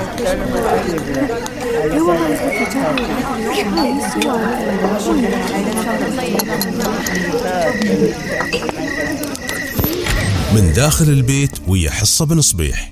من داخل البيت ويا حصة بن صبيح.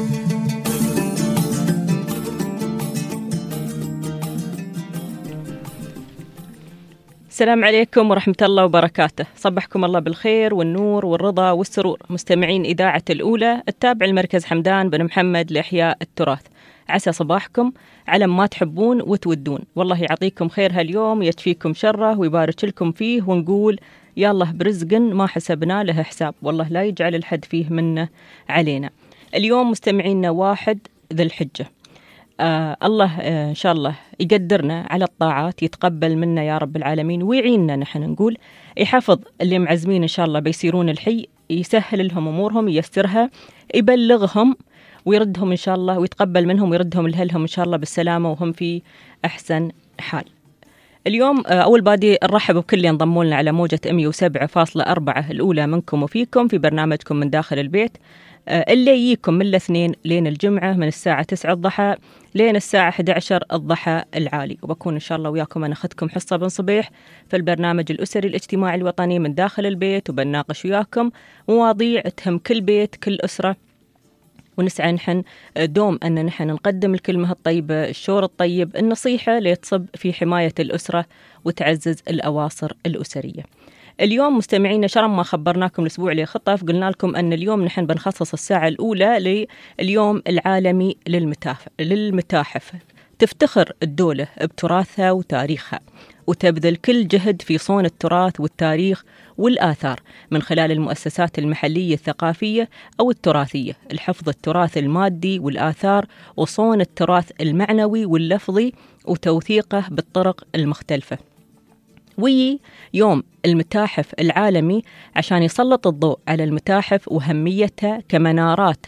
السلام عليكم ورحمة الله وبركاته. صبحكم الله بالخير والنور والرضا والسرور مستمعين إذاعة الأولى التابع المركز حمدان بن محمد لإحياء التراث. عسى صباحكم على ما تحبون وتودون، والله يعطيكم خير هاليوم، يشفيكم شره ويبارك لكم فيه، ونقول يا الله برزق ما حسبنا له حساب، والله لا يجعل الحد فيه منه علينا. اليوم مستمعينا 1 ذي الحجة. الله إن شاء الله يقدرنا على الطاعات، يتقبل منا يا رب العالمين، ويعيننا نحن نقول، يحفظ اللي معزمين إن شاء الله بيسيرون الحي، يسهل لهم أمورهم، ييسرها، يبلغهم ويردهم إن شاء الله، ويتقبل منهم ويردهم لأهلهم إن شاء الله بالسلامة وهم في أحسن حال. اليوم أول بادي نرحب بكل اللي انضموا لنا على موجة 107.4 الأولى منكم وفيكم في برنامجكم من داخل البيت، اللي يجيكم من الاثنين لين الجمعة من الساعة 9 الضحى لين الساعة 11 الضحى العالي، وبكون إن شاء الله وياكم أنا أخذكم حصة بن صبيح في البرنامج الأسري الاجتماعي الوطني من داخل البيت، وبنناقش وياكم مواضيع تهم كل بيت كل أسرة، ونسعى نحن دوم أن نحن نقدم الكلمة الطيبة، الشور الطيب، النصيحة لتصب في حماية الأسرة وتعزز الأواصر الأسرية. اليوم مستمعينا شرم ما خبرناكم الأسبوع اللي خطف، قلنا لكم أن اليوم نحن بنخصص الساعة الأولى لليوم العالمي للمتاحف. تفتخر الدولة بتراثها وتاريخها، وتبذل كل جهد في صون التراث والتاريخ والآثار من خلال المؤسسات المحلية الثقافية أو التراثية، الحفظ التراث المادي والآثار، وصون التراث المعنوي واللفظي، وتوثيقه بالطرق المختلفة. يوم المتاحف العالمي عشان يسلط الضوء على المتاحف وأهميتها كمنارات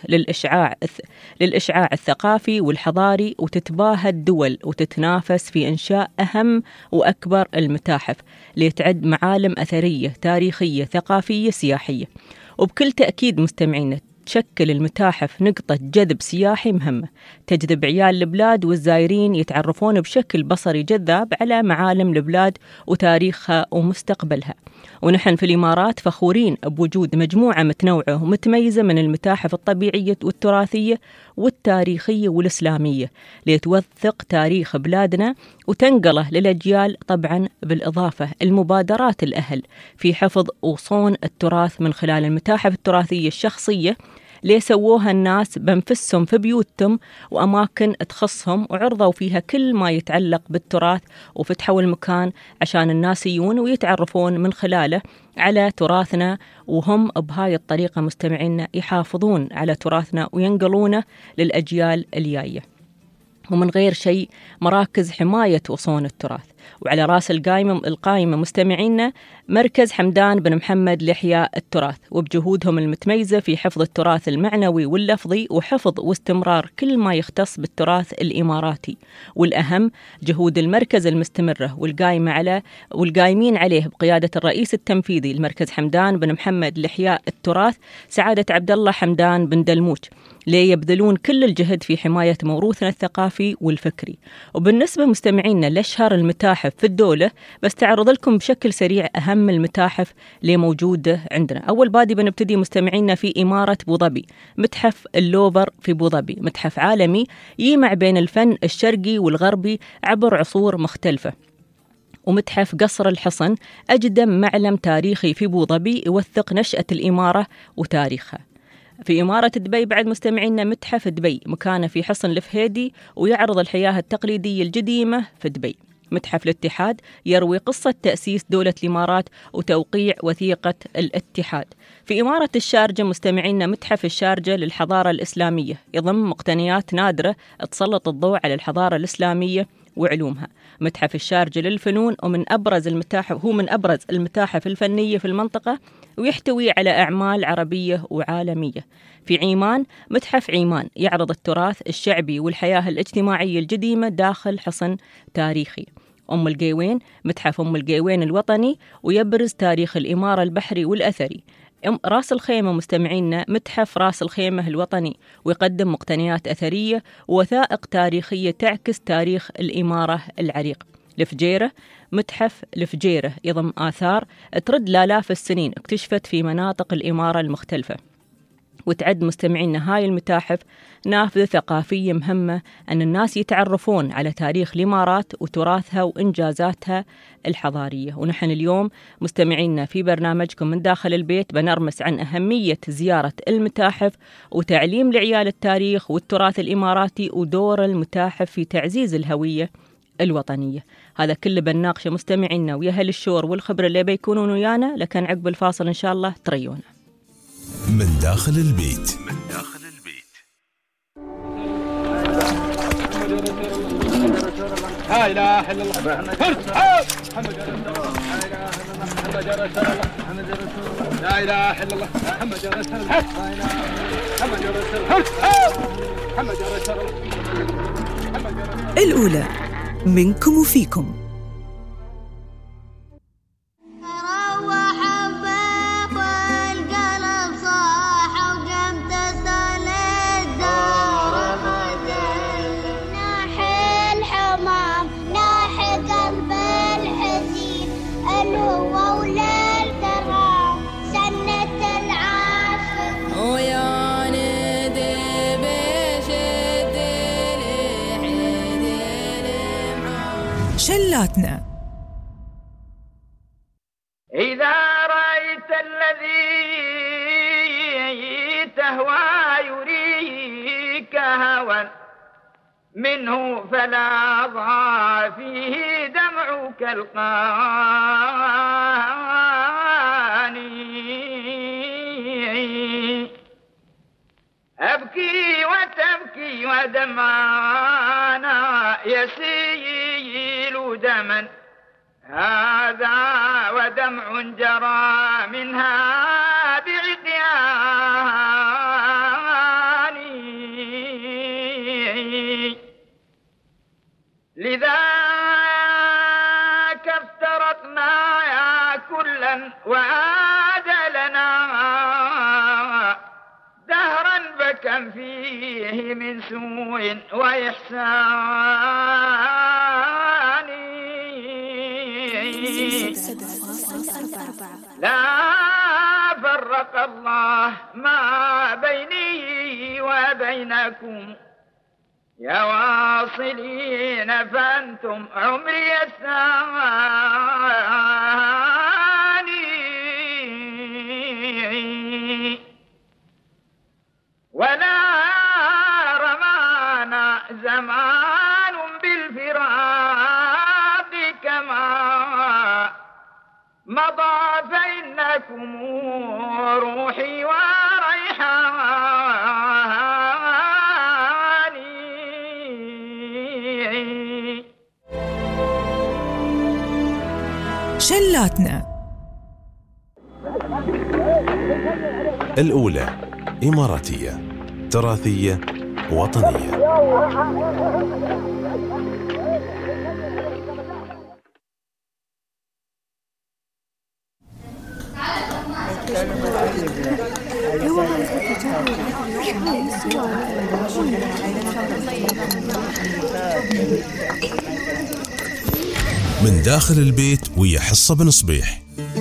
للإشعاع الثقافي والحضاري، وتتباهى الدول وتتنافس في إنشاء أهم وأكبر المتاحف لتعد معالم أثرية تاريخية ثقافية سياحية. وبكل تأكيد مستمعين تشكل المتاحف نقطة جذب سياحي مهمة، تجذب عيال البلاد والزائرين يتعرفون بشكل بصري جذاب على معالم البلاد وتاريخها ومستقبلها. ونحن في الإمارات فخورين بوجود مجموعة متنوعة ومتميزة من المتاحف الطبيعية والتراثية والتاريخية والإسلامية لتوثق تاريخ بلادنا وتنقله للأجيال، طبعا بالإضافة المبادرات الأهل في حفظ وصون التراث من خلال المتاحف التراثية الشخصية اللي سووها الناس بنفسهم في بيوتهم وأماكن تخصهم، وعرضوا فيها كل ما يتعلق بالتراث، وفتحوا المكان عشان الناس يجون ويتعرفون من خلاله على تراثنا، وهم بهاي الطريقة مستمعين يحافظون على تراثنا وينقلونه للأجيال الجاية، ومن غير شيء مراكز حماية وصون التراث. وعلى رأس القائمة مستمعينا مركز حمدان بن محمد لإحياء التراث، وبجهودهم المتميزة في حفظ التراث المعنوي واللفظي وحفظ واستمرار كل ما يختص بالتراث الإماراتي. والأهم جهود المركز المستمرة والقايمين عليه بقيادة الرئيس التنفيذي لمركز حمدان بن محمد لإحياء التراث سعادة عبد الله حمدان بن دلموج، ليبذلون كل الجهد في حماية موروثنا الثقافي والفكري. وبالنسبة مستمعينا لأشهر المتاحف في الدولة بستعرض لكم بشكل سريع أهم المتاحف اللي موجودة عندنا. أول بادي بنبتدي مستمعينا في إمارة بوظبي، متحف اللوفر في بوظبي، متحف عالمي يجمع بين الفن الشرقي والغربي عبر عصور مختلفة. ومتحف قصر الحصن أقدم معلم تاريخي في بوظبي يوثق نشأة الإمارة وتاريخها. في إمارة دبي بعد مستمعينا متحف دبي، مكانه في حصن الفهيدي ويعرض الحياة التقليدية القديمة في دبي. متحف الاتحاد يروي قصة تأسيس دولة الإمارات وتوقيع وثيقة الاتحاد. في إمارة الشارجة مستمعينا متحف الشارجة للحضارة الإسلامية، يضم مقتنيات نادرة تسلط الضوء على الحضارة الإسلامية وعلومها. متحف الشارجة للفنون هو من أبرز المتاحف الفنية في المنطقة، ويحتوي على أعمال عربية وعالمية. في عيمان متحف عيمان يعرض التراث الشعبي والحياة الاجتماعية القديمة داخل حصن تاريخي. أم القيوين متحف أم القيوين الوطني، ويبرز تاريخ الإمارة البحري والأثري. راس الخيمة مستمعينا متحف راس الخيمة الوطني، ويقدم مقتنيات أثرية ووثائق تاريخية تعكس تاريخ الإمارة العريق. الفجيرة، متحف الفجيرة يضم آثار ترد لآلاف السنين اكتشفت في مناطق الإمارة المختلفة، وتعد مستمعينا هاي المتاحف نافذة ثقافية مهمة أن الناس يتعرفون على تاريخ الإمارات وتراثها وإنجازاتها الحضارية. ونحن اليوم مستمعينا في برنامجكم من داخل البيت بنرمس عن أهمية زيارة المتاحف وتعليم لعيال التاريخ والتراث الإماراتي ودور المتاحف في تعزيز الهوية الوطنية. هذا كله بنناقشه مستمعينا ويا أهل الشور والخبرة اللي بيكونون ويانا، لكن عقب الفاصل إن شاء الله تريونا. من داخل البيت. لا إله إلا الله محمد رسول الله لا إله إلا الله محمد رسول الله محمد رسول الله محمد رسول الله. الأولى منكم وفيكم. شلاتنا. إذا رأيت الذي تهوى يريك هوى منه فلا ضاع فيه دمعك القاني. أبكي وتبكي ودمعنا يسيل دما هذا ودمع جرى منها بعقياني. لذاك افترقنا يا كلا وعاد لنا دهرا بكم فيه من سوء وإحسان. لا فرق الله ما بيني وبينكم يا واصلين فأنتم عمري الثاني. ولا رمانا زمان بالفراق كما مضى فإنكم روحي وريحاني. شلاتنا. الأولى إماراتية، تراثية، وطنية. من داخل البيت ويا حصة بن صبيح.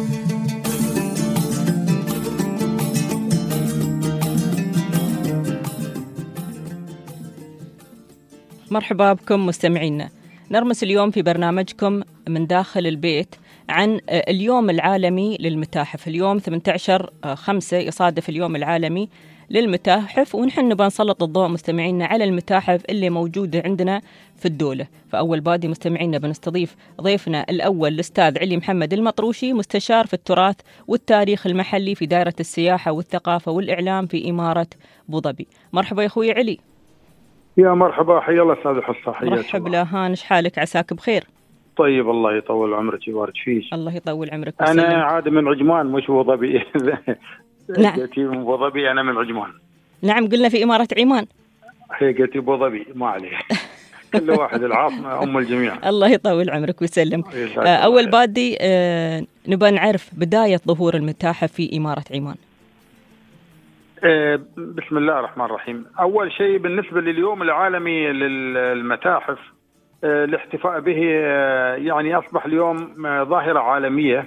مرحبا بكم مستمعينا. نرمس اليوم في برنامجكم من داخل البيت عن اليوم العالمي للمتاحف. اليوم 18/5 يصادف اليوم العالمي للمتاحف، ونحن نبغى نسلط الضوء مستمعينا على المتاحف اللي موجودة عندنا في الدولة. فأول بادي مستمعينا بنستضيف ضيفنا الأول الأستاذ علي محمد المطروشي، مستشار في التراث والتاريخ المحلي في دائرة السياحة والثقافة والإعلام في إمارة أبو ظبي. مرحبا يا أخوي علي. يا مرحبا، حيا الله أستاذ حصة. حياك مرحبا لهان، حالك؟ عساك بخير؟ طيب الله يطول عمرك ويبارك فيك. الله يطول عمرك وسلم. أنا عاد من عجمان مش أبو ظبي. نعم. قلتي من أبو ظبي، أنا من عجمان. نعم، قلنا في إمارة عمان. هي قلتي أبو ظبي ما عليه. كل واحد العاصمة أم الجميع. الله يطول عمرك ويسلم. أول بادي نبغى نعرف بداية ظهور المتاحف في إمارة عمان. بسم الله الرحمن الرحيم. أول شيء بالنسبة لليوم العالمي للمتاحف، الاحتفاء به يعني أصبح اليوم ظاهرة عالمية.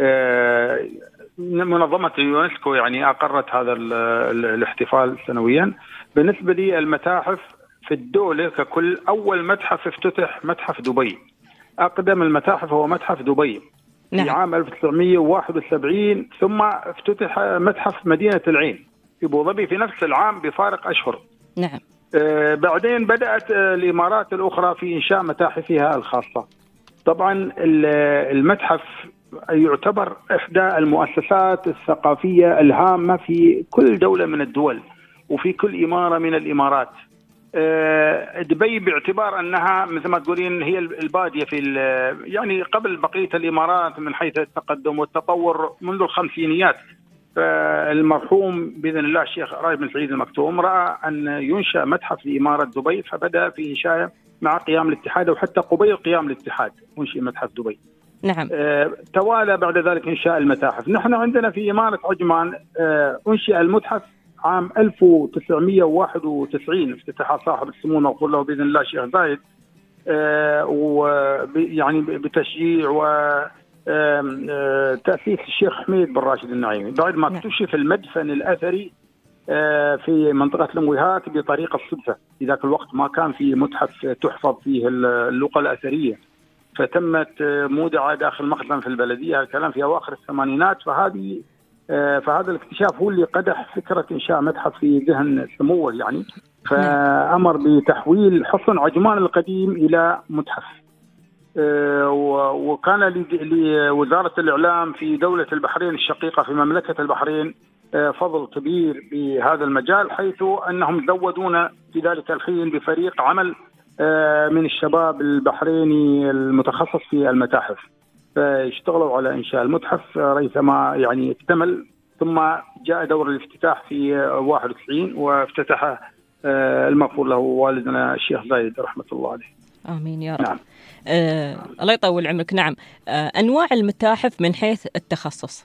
منظمة اليونسكو يعني أقرت هذا الاحتفال سنويا. بالنسبة لي المتاحف في الدولة ككل، أول متحف افتتح متحف دبي. أقدم المتاحف هو متحف دبي في عام 1971، ثم افتتح متحف مدينة العين في أبوظبي في نفس العام بفارق أشهر. نعم. بعدين بدأت الإمارات الأخرى في إنشاء متاحفها الخاصة. طبعا المتحف يعتبر إحدى المؤسسات الثقافية الهامة في كل دولة من الدول وفي كل إمارة من الإمارات. دبي باعتبار أنها مثل ما تقولين هي البادية في يعني قبل بقية الإمارات من حيث التقدم والتطور منذ الخمسينيات. فالمرحوم بإذن الله الشيخ راشد بن سعيد المكتوم رأى أن ينشأ متحف لإمارة دبي، فبدأ في إنشائه مع قيام الاتحاد، وحتى قبيل قيام الاتحاد أنشئ متحف دبي. نعم. توالى بعد ذلك إنشاء المتاحف. نحن عندنا في إمارة عجمان أنشئ المتحف عام 1991، افتتح صاحب السمو المغفور له بإذن الله الشيخ زايد، ويعني بتشجيع وتأسيس الشيخ حميد بن راشد النعيمي، بعد ما اكتشف المدفن الأثري في منطقة المويهات بطريقة الصدفة. في ذاك الوقت ما كان في متحف تحفظ فيه اللغة الأثرية، فتمت مودعة داخل مخزن في البلدية، الكلام في أواخر الثمانينات. فهذا الاكتشاف هو اللي قدح فكرة إنشاء متحف في ذهن سموه يعني، فأمر بتحويل حصن عجمان القديم إلى متحف. وكان لوزارة الإعلام في دولة البحرين الشقيقة في مملكة البحرين فضل كبير بهذا المجال، حيث أنهم زودونا في ذلك الحين بفريق عمل من الشباب البحريني المتخصص في المتاحف، فاشتغلوا على إنشاء المتحف ريثما يعني اكتمل. ثم جاء دور الافتتاح في 91 وافتتح المغفور له والدنا الشيخ زايد رحمة الله عليه. آمين يا رب. نعم. الله يطول عمرك. نعم. أنواع المتاحف من حيث التخصص؟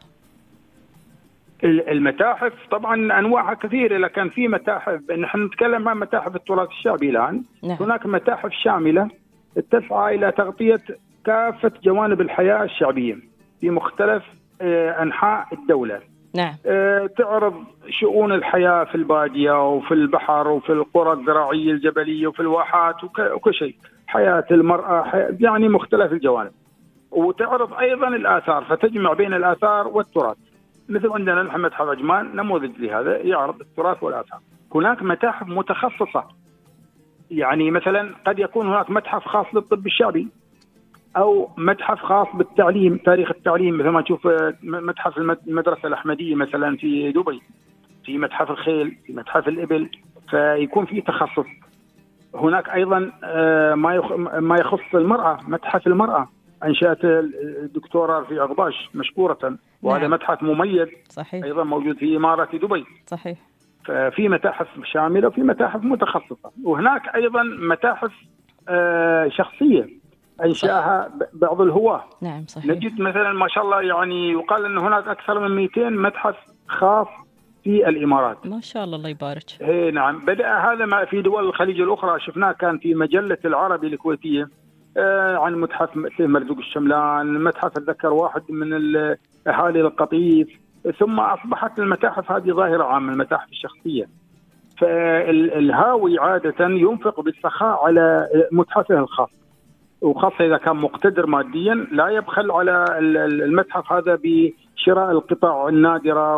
المتاحف طبعا أنواعها كثيرة، لكن في متاحف، نحن نتكلم عن متاحف التراث الشعبي الآن. نعم. هناك متاحف شاملة تسعى إلى تغطية كافة جوانب الحياة الشعبية في مختلف أنحاء الدولة. نعم. تعرض شؤون الحياة في البادية وفي البحر وفي القرى الزراعية الجبلية وفي الواحات وكل شيء، حياة المرأة، يعني مختلف الجوانب. وتعرض أيضا الآثار، فتجمع بين الآثار والتراث. مثل عندنا نحن متحف عجمان نموذج لهذا، يعرض التراث والآثار. هناك متاحف متخصصة، يعني مثلا قد يكون هناك متحف خاص بالطب الشعبي، أو متحف خاص بالتعليم، تاريخ التعليم، مثل ما تشوف متحف المدرسة الأحمدية مثلا في دبي، في متحف الخيل، في متحف الإبل، فيكون في تخصص. هناك أيضا ما يخص المرأة، متحف المرأة أنشأت الدكتورة رفيع غباش مشكورة، وهذا متحف مميز. صحيح. أيضا موجود في إمارة دبي. صحيح. ففي متاحف شاملة وفي متاحف متخصصة. وهناك أيضا متاحف شخصية أنشأها بعض الهواة. نعم صحيح. نجد مثلا ما شاء الله يعني يقال أن هناك أكثر من 200 متحف خاص في الإمارات. ما شاء الله، الله يبارك. نعم. بدأ هذا في دول الخليج الأخرى، شفناه كان في مجلة العربي الكويتية عن متحف مرزوق الشملان، متحف أتذكر واحد من أهالي القطيف. ثم أصبحت المتاحف هذه ظاهرة عامة، المتاحف الشخصية. فالهاوي عادة ينفق بالسخاء على متحفه الخاص، وخاصة إذا كان مقتدر ماديا لا يبخل على المتحف هذا بشراء القطع النادرة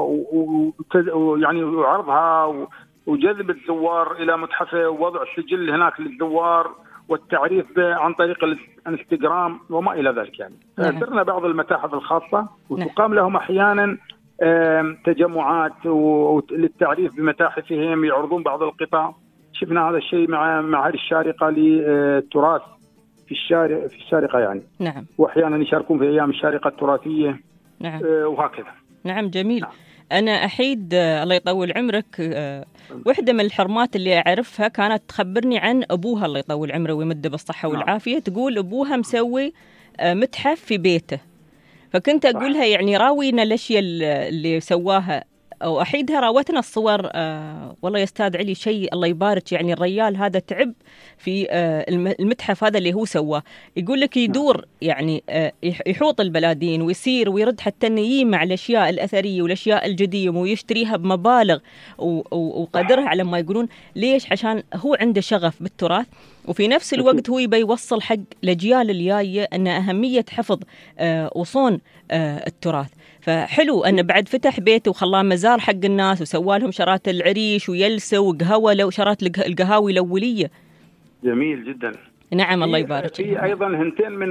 ويعني عرضها وجذب الزوار إلى متحفه، ووضع سجل هناك للزوار والتعريف عن طريق الانستغرام وما إلى ذلك. يعني زرنا بعض المتاحف الخاصة وتقام لهم أحيانا تجمعات للتعريف بمتاحفهم، يعرضون بعض القطع. شفنا هذا الشيء مع معهد الشارقة للتراث في الشارقة يعني. نعم. وأحيانا يشاركون في أيام الشارقة التراثية. نعم. وهكذا. نعم جميل. نعم. أنا أحيد الله يطول عمرك، واحدة من الحرمات اللي أعرفها كانت تخبرني عن أبوها الله يطول عمره ويمده بالصحة والعافية. تقول أبوها مسوي متحف في بيته، فكنت أقولها يعني راوينا الأشياء اللي سواها وأحيدها راوتنا الصور. والله يا أستاذ علي شيء الله يبارك، يعني الريال هذا تعب في المتحف هذا اللي هو سواه. يقول لك يدور يعني يحوط البلادين ويسير ويرد حتى إنه يجمع الأشياء الأثرية والأشياء القديمة ويشتريها بمبالغ وقدرها على ما يقولون. ليش؟ عشان هو عنده شغف بالتراث، وفي نفس الوقت هو يبي يوصل حق الأجيال الجاية أن أهمية حفظ وصون التراث. فحلو أنه بعد فتح بيته وخلاه مزار حق الناس وسوى لهم شرات العريش ويلسة وقهوة لو شرات القهاوي الأولية. جميل جدا. نعم الله يبارك. في أيضا هنتين من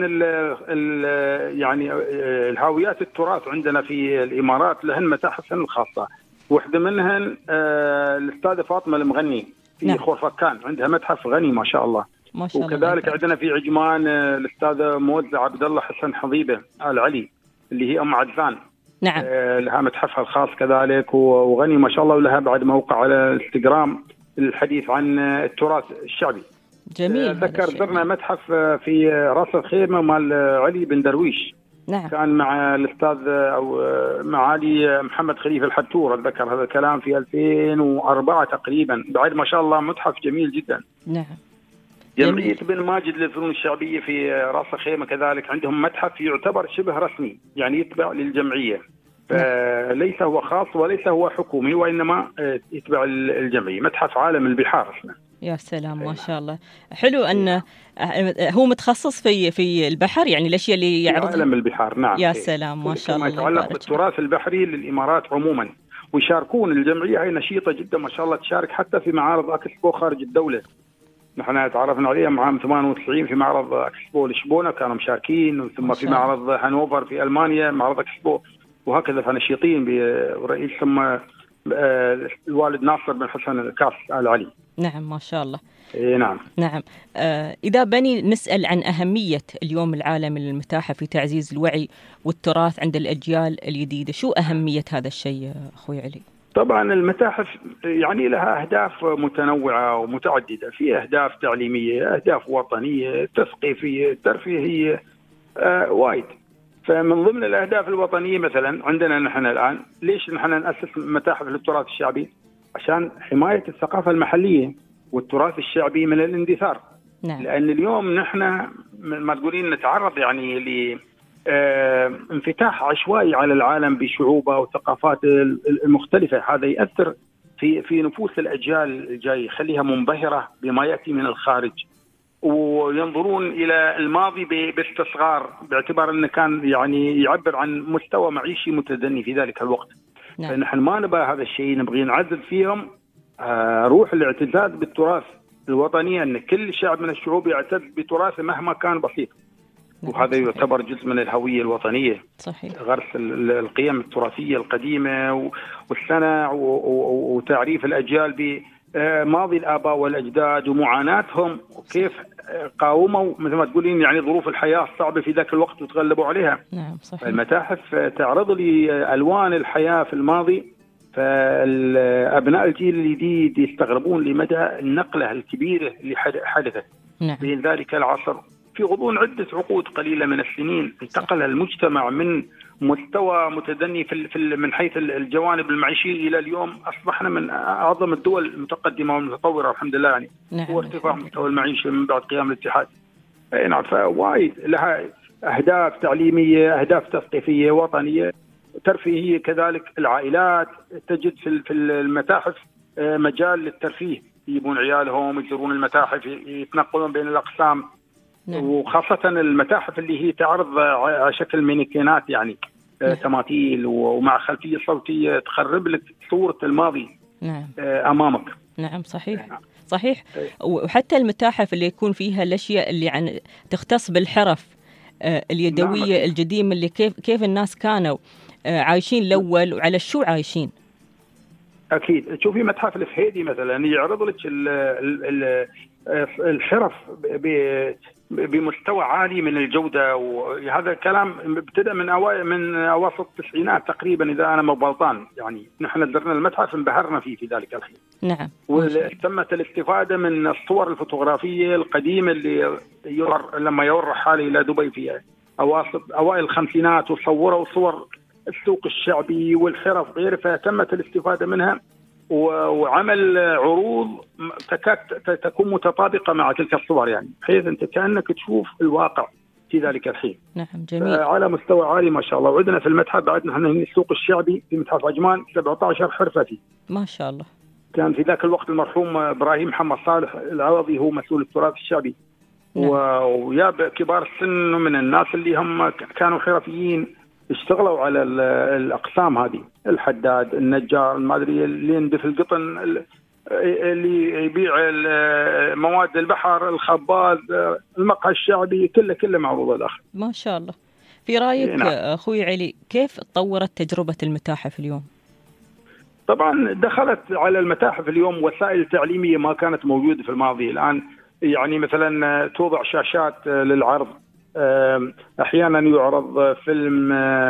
يعني الهاويات التراث عندنا في الإمارات لهن متاحفهم الخاصة، واحدة منهن الأستاذة فاطمة المغني في خورفكان، عندها متحف غني ما شاء الله. ما شاء الله. وكذلك عندنا في عجمان الأستاذة موزة عبد الله حسن حضيبة آل علي اللي هي أم عدنان. نعم. لها متحفها الخاص كذلك وغني ما شاء الله، ولها بعد موقع على الانستغرام الحديث عن التراث الشعبي. جميل. ذكر زرنا متحف في راس الخيمة مال علي بن درويش. نعم. كان مع الأستاذ أو معالي محمد خليفة الحتور، أتذكر هذا الكلام في 2004 تقريبا. بعد ما شاء الله متحف جميل جدا. نعم. جمعية بن ماجد للفنون الشعبية في راس الخيمة كذلك عندهم متحف يعتبر شبه رسمي، يعني يتبع للجمعية، فليس هو خاص وليس هو حكومي، وإنما يتبع الجمعية. متحف عالم البحار اسمه. يا سلام ما شاء الله. حلو أنه هو متخصص في البحر، يعني الأشياء اللي يعرضها عالم البحار. نعم. يا سلام ما شاء الله. يتعلق بالتراث البحري للإمارات عموما، ويشاركون الجمعية هي نشيطة جدا ما شاء الله، تشارك حتى في معارض أكسبو خارج الدولة. نحن تعرفنا عليهم عام 98 في معرض أكسبو لشبونة كانوا مشاركين، ثم في معرض هانوفر في ألمانيا معرض أكسبو، وهكذا فنشيطين برئيس ثم الوالد ناصر بن حسن الكاس آل علي. نعم ما شاء الله. نعم. نعم. إذا بني نسأل عن أهمية اليوم العالمي للمتاحف في تعزيز الوعي والتراث عند الأجيال الجديدة، شو أهمية هذا الشيء أخوي علي؟ طبعا المتاحف يعني لها أهداف متنوعة ومتعددة، في أهداف تعليمية، أهداف وطنية، تثقيفية، ترفيهية، وايد. فمن ضمن الأهداف الوطنية مثلا عندنا نحن الآن، ليش نحن نأسس متاحف للتراث الشعبي؟ عشان حماية الثقافة المحلية والتراث الشعبي من الاندثار. نعم. لأن اليوم نحن ما تقولين نتعرض يعني لانفتاح عشوائي على العالم بشعوبه وثقافات المختلفة. هذا يأثر في نفوس الأجيال الجاية، يخليها منبهرة بما يأتي من الخارج، وينظرون إلى الماضي باستصغار، باعتبار أنه كان يعني يعبر عن مستوى معيشي متدني في ذلك الوقت. نعم. فنحن ما نبغى هذا الشيء، نبغي نعزز فيهم روح الاعتزاز بالتراث الوطني، أن كل شعب من الشعوب يعتز بتراثه مهما كان بسيط. نعم. وهذا يعتبر جزء من الهوية الوطنية. صحيح. غرس القيم التراثية القديمة والصنع وتعريف الأجيال بماضي الآباء والأجداد ومعاناتهم، وكيف قاوموا مثل ما تقولين يعني ظروف الحياة الصعبة في ذاك الوقت وتغلبوا عليها. نعم صحيح. المتاحف تعرض لي ألوان الحياة في الماضي، فالأبناء الجيل الجديد يستغربون لمدى النقلة الكبيرة اللي حدثت. نعم. في ذلك العصر في غضون عدة عقود قليلة من السنين انتقل المجتمع من مستوى متدني من حيث الجوانب المعيشية إلى اليوم أصبحنا من أعظم الدول المتقدمة والمتطورة الحمد لله يعني. نعم. وارتفاع مستوى المعيشة من بعد قيام الاتحاد. نعم. فوايد لها أهداف تعليمية، أهداف تثقيفية وطنية، ترفيهية كذلك. العائلات تجد في المتاحف مجال للترفيه، يجيبون عيالهم يزورون المتاحف، يتنقلون بين الأقسام. نعم. وخاصة المتاحف اللي هي تعرض على شكل مينيكينات يعني تماثيل ومع خلفية صوتية تخرب لك صورة الماضي. نعم. أمامك. نعم صحيح. صحيح. وحتى المتاحف اللي يكون فيها الأشياء اللي تختص بالحرف اليدوية. نعم. القديمة اللي كيف الناس كانوا عايشين الأول وعلى شو عايشين. أكيد. تشوفي متحف الفهيدي مثلا يعرض لك الحرف بمستوى عالي من الجودة، وهذا الكلام ابتدأ من أواسط التسعينات تقريبا إذا أنا مبالطان يعني. نحن زرنا المتحف انبهرنا فيه في ذلك الحين. نعم. وتمت الاستفادة من الصور الفوتوغرافية القديمة اللي لما يور حالي إلى دبي في أوائل الخمسينات، وصوروا صور السوق الشعبي والحرف غيره، فتمت الاستفادة منها وعمل عروض تكون متطابقة مع تلك الصور، يعني بحيث أنت كأنك تشوف الواقع في ذلك الحين. نعم جميل. على مستوى عالي ما شاء الله. وعندنا في المتحف بعد نحن السوق الشعبي في متحف عجمان 17 حرفة فيه ما شاء الله. كان في ذاك الوقت المرحوم إبراهيم محمد صالح العوضي هو مسؤول التراث الشعبي. نعم. وياب كبار السن من الناس اللي هم كانوا حرفيين اشتغلوا على الأقسام هذه، الحداد، النجار، ما أدري اللي يندف القطن، اللي يبيع مواد البحر، الخباز، المقهى الشعبي، كله معروض الأخ. ما شاء الله. في رأيك نعم. أخوي علي، كيف تطورت تجربة المتاحف اليوم؟ طبعا دخلت على المتاحف اليوم وسائل تعليمية ما كانت موجودة في الماضي. الآن يعني مثلا توضع شاشات للعرض، أحيانا يعرض فيلم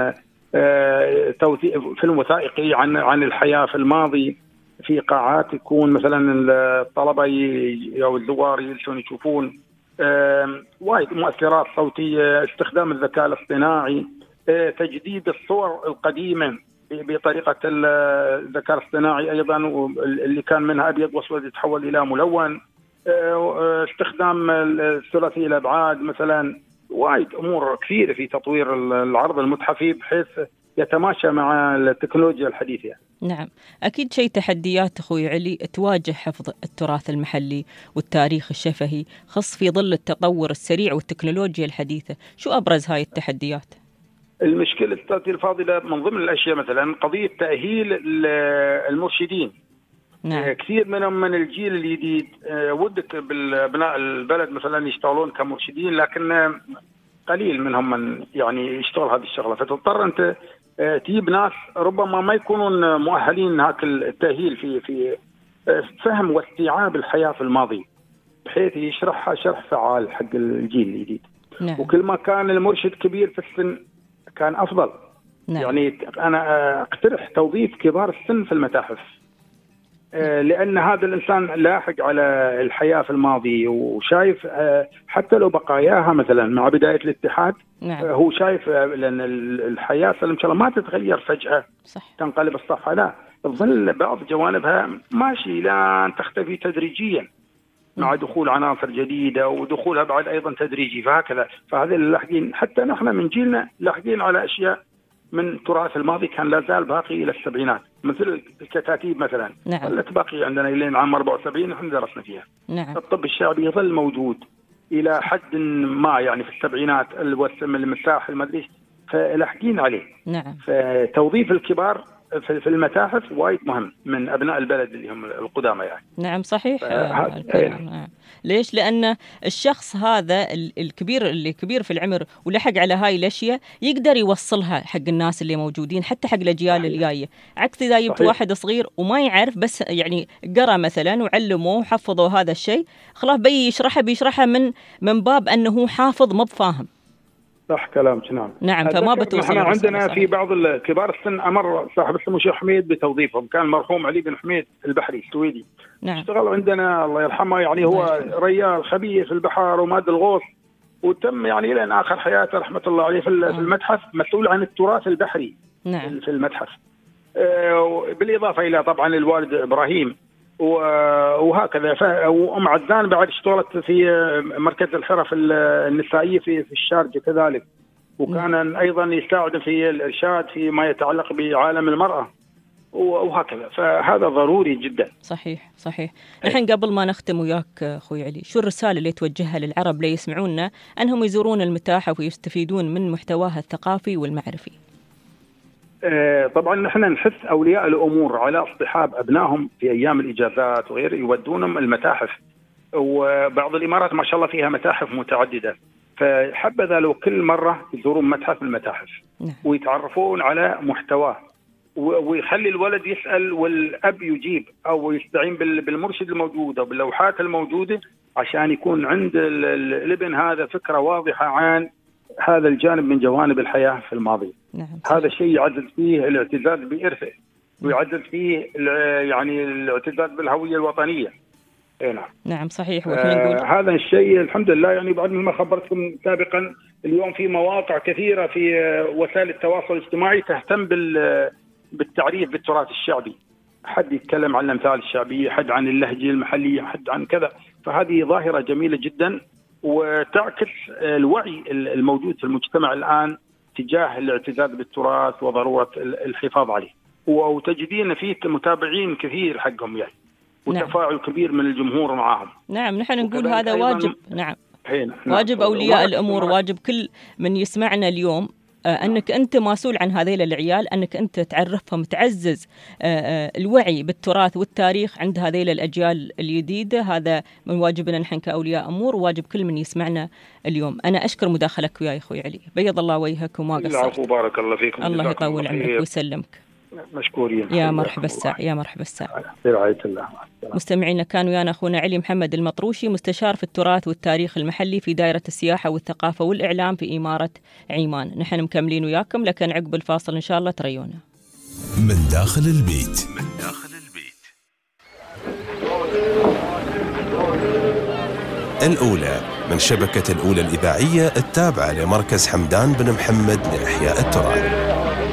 فيلم وثائقي عن الحياة في الماضي في قاعات، يكون مثلا الطلبة أو الزوار يجلسون يشوفون وايد مؤثرات صوتية، استخدام الذكاء الاصطناعي، تجديد الصور القديمة بطريقة الذكاء الاصطناعي أيضا، اللي كان منها أبيض وأسود يتحول إلى ملون، استخدام الثلاثي الأبعاد مثلا. وايد أمور كثيرة في تطوير العرض المتحفي بحيث يتماشى مع التكنولوجيا الحديثة. نعم أكيد شيء تحديات أخوي علي تواجه حفظ التراث المحلي والتاريخ الشفهي، خاص في ظل التطور السريع والتكنولوجيا الحديثة. شو أبرز هاي التحديات؟ المشكلة أستاذتي الفاضلة من ضمن الأشياء مثلا قضية تأهيل المرشدين. نعم. كثير منهم من الجيل الجديد ودك بالبناء البلد مثلا يشتغلون كمرشدين، لكن قليل منهم من يعني يشتغل هذه الشغلة، فتضطر أنت تجيب ناس ربما ما يكونون مؤهلين هاك التأهيل في فهم واستيعاب الحياة في الماضي، بحيث يشرحها شرح فعال حق الجيل الجديد. نعم. وكل ما كان المرشد كبير في السن كان أفضل. نعم. يعني أنا أقترح توظيف كبار السن في المتاحف، لأن هذا الإنسان لاحق على الحياة في الماضي وشايف حتى لو بقاياها مثلا مع بداية الاتحاد. نعم. هو شايف لأن الحياة سلم شاء الله ما تتغير فجأة. صح. تنقلب الصفحة، لا، تظل بعض جوانبها ماشي لان تختفي تدريجيا مع دخول عناصر جديدة ودخولها بعد أيضا تدريجي، فهكذا. فهذا اللي لاحقين، حتى نحن من جيلنا لاحقين على أشياء من تراث الماضي كان لا زال باقي إلى السبعينات، مثل الكتاتيب مثلا. نعم. ظلت باقي عندنا إلى عام 74 نحن درسنا فيها. نعم. الطب الشعبي يظل موجود إلى حد ما، يعني في السبعينات الوسم المساح المدريش، فلاحقين عليه. نعم. فتوظيف الكبار في المتاحف وايد مهم من أبناء البلد اللي هم القدامى يعني. نعم صحيح. نعم. ليش؟ لأن الشخص هذا الكبير اللي كبير في العمر ولحق على هاي الأشياء يقدر يوصلها حق الناس اللي موجودين، حتى حق الأجيال الجاية، عكس إذا جبت واحد صغير وما يعرف، بس يعني قرأ مثلا وعلموه وحفظوا هذا الشيء، خلاص بيشرحها من باب أنه حافظ ما بفاهم. صح كلامك. نعم. نعم. فما بتوصل. احنا عندنا في بعض الكبار السن امر صاحب السمو الشيخ حميد بتوظيفهم، كان المرحوم علي بن حميد البحري السويدي. نعم. اشتغل عندنا الله يرحمه، يعني هو ريال خبير في البحر وماد الغوص، وتم يعني لين اخر حياته رحمه الله عليه في المتحف مسؤول عن التراث البحري. نعم. في المتحف، بالاضافه الى طبعا الوالد ابراهيم وهكذا. وأم عدنان بعد اشتغلت في مركز الحرف النسائية في الشارجة كذلك، وكان أيضا يساعد في الإرشاد فيما يتعلق بعالم المرأة وهكذا. فهذا ضروري جدا. صحيح. نحن قبل ما نختم وياك أخوي علي، شو الرسالة اللي توجهها للعرب اللي يسمعونا أنهم يزورون المتاحف ويستفيدون من محتواها الثقافي والمعرفي؟ طبعا نحن نحث أولياء الأمور على اصطحاب أبنائهم في أيام الإجازات وغير، يودونهم المتاحف، وبعض الإمارات ما شاء الله فيها متاحف متعددة، فحبذا لو كل مرة يزورون متحف من المتاحف ويتعرفون على محتواه، ويخلي الولد يسأل والأب يجيب أو يستعين بالمرشد الموجود أو باللوحات الموجودة، عشان يكون عند الابن هذا فكرة واضحة عن هذا الجانب من جوانب الحياة في الماضي. نعم. هذا الشيء يعزز فيه الاعتزاز بإرثه، ويعزز فيه يعني الاعتزاز بالهوية الوطنية. نعم. نعم صحيح. وإحنا نقول هذا الشيء الحمد لله، يعني بعد ما خبرتكم سابقا، اليوم في مواقع كثيرة في وسائل التواصل الاجتماعي تهتم بالتعريف بالتراث الشعبي، حد يتكلم عن الأمثال الشعبية، حد عن اللهجة المحلية، حد عن كذا. فهذه ظاهرة جميلة جدا وتعكس الوعي الموجود في المجتمع الآن تجاه الاعتزاز بالتراث وضرورة الحفاظ عليه، وتجدين فيه متابعين كثير حقهم يعني، وتفاعل كبير من الجمهور معهم. نعم نحن نقول هذا واجب. نعم واجب أولياء الأمور، واجب كل من يسمعنا اليوم أنك أنت مسؤول عن هذيل العيال، أنك أنت تعرفهم، تعزز الوعي بالتراث والتاريخ عند هذيل الأجيال الجديدة. هذا من واجبنا نحن كأولياء أمور، وواجب كل من يسمعنا اليوم. أنا أشكر مداخلك وياي أخوي علي، بيض الله وجهك وما قصرت. العفو، بارك الله فيكم. الله يطول عمرك ويسلمك. مشكورين. يا مرحبا الساعة، يا مرحبا الساعة. برعاية الله. مستمعينا، كان ويانا أخونا علي محمد المطروشي، مستشار في التراث والتاريخ المحلي في دائرة السياحة والثقافة والإعلام في إمارة عمان. نحن مكملين وياكم، لكن عقب الفاصل إن شاء الله تريونا. من داخل البيت. الأولى من شبكة الأولى الإذاعية التابعة لمركز حمدان بن محمد لإحياء التراث.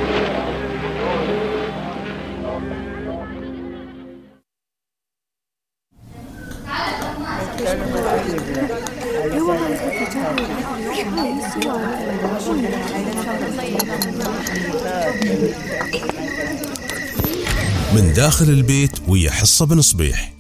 من داخل البيت ويا حصة بن صبيح.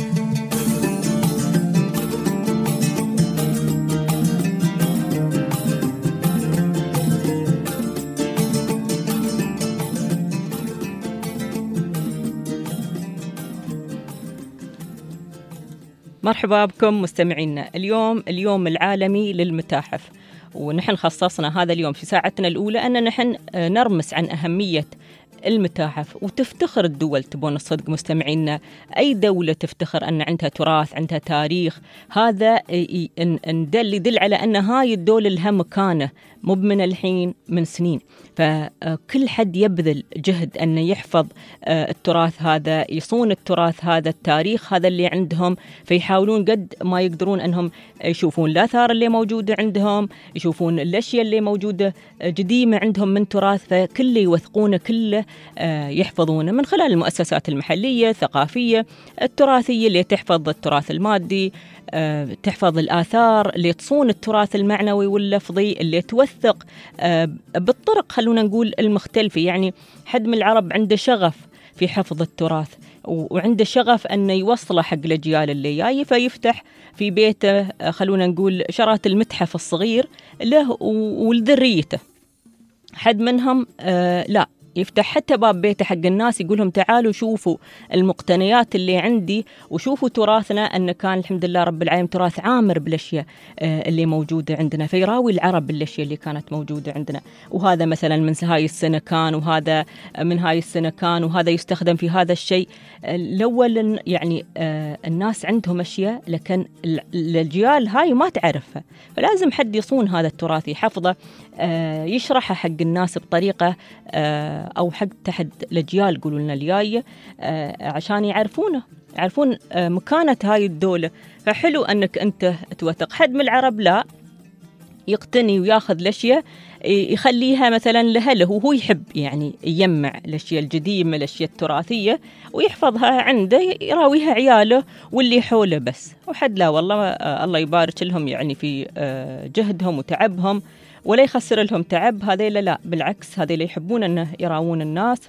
مرحبا بكم مستمعينا. اليوم العالمي للمتاحف، ونحن خصصنا هذا اليوم في ساعتنا الأولى أن نحن نرمس عن أهمية المتاحف. وتفتخر الدول، تبون الصدق مستمعينا، أي دولة تفتخر أن عندها تراث، عندها تاريخ. هذا يدل على أن هاي الدولة لها مكانة، مو من الحين، من سنين. فكل حد يبذل جهد أن يحفظ التراث هذا، يصون التراث هذا، التاريخ هذا اللي عندهم. فيحاولون قد ما يقدرون أنهم يشوفون الآثار اللي موجودة عندهم، يشوفون الأشياء اللي موجودة قديمة عندهم من تراث، فكل يوثقونه، كله يحفظونه من خلال المؤسسات المحلية الثقافية التراثية اللي تحفظ التراث المادي، تحفظ الآثار، اللي تصون التراث المعنوي واللفظي، اللي توثق بالطرق خلونا نقول المختلفة. يعني حد من العرب عنده شغف في حفظ التراث، وعنده شغف أنه يوصله حق الأجيال اللي جاي، فيفتح في بيته خلونا نقول شرات المتحف الصغير له ولذريته. حد منهم لا يفتح حتى باب بيته حق الناس، يقولهم تعالوا شوفوا المقتنيات اللي عندي، وشوفوا تراثنا، أن كان الحمد لله رب العالمين تراث عامر بالأشياء اللي موجودة عندنا. فيراوي العرب بالأشياء اللي كانت موجودة عندنا، وهذا مثلا من هاي السنة كان، وهذا من هاي السنة كان، وهذا يستخدم في هذا الشيء. الأول يعني الناس عندهم أشياء لكن الأجيال هاي ما تعرفها، فلازم حد يصون هذا التراث، يحفظه، يشرحه حق الناس بطريقة أو حق تحت الأجيال يقولوا لنا الجاية، عشان يعرفون مكانة هاي الدولة. فحلو أنك أنت توثق. حد من العرب لا يقتني وياخذ الأشياء يخليها مثلا لهله، وهو يحب يعني يجمع الأشياء القديمة، الأشياء التراثية، ويحفظها عنده، يراويها عياله واللي حوله بس. وحد لا والله الله يبارك لهم يعني في جهدهم وتعبهم، ولا يخسر لهم تعب. هذيل لا بالعكس، هذيل يحبون أنه يراوون الناس.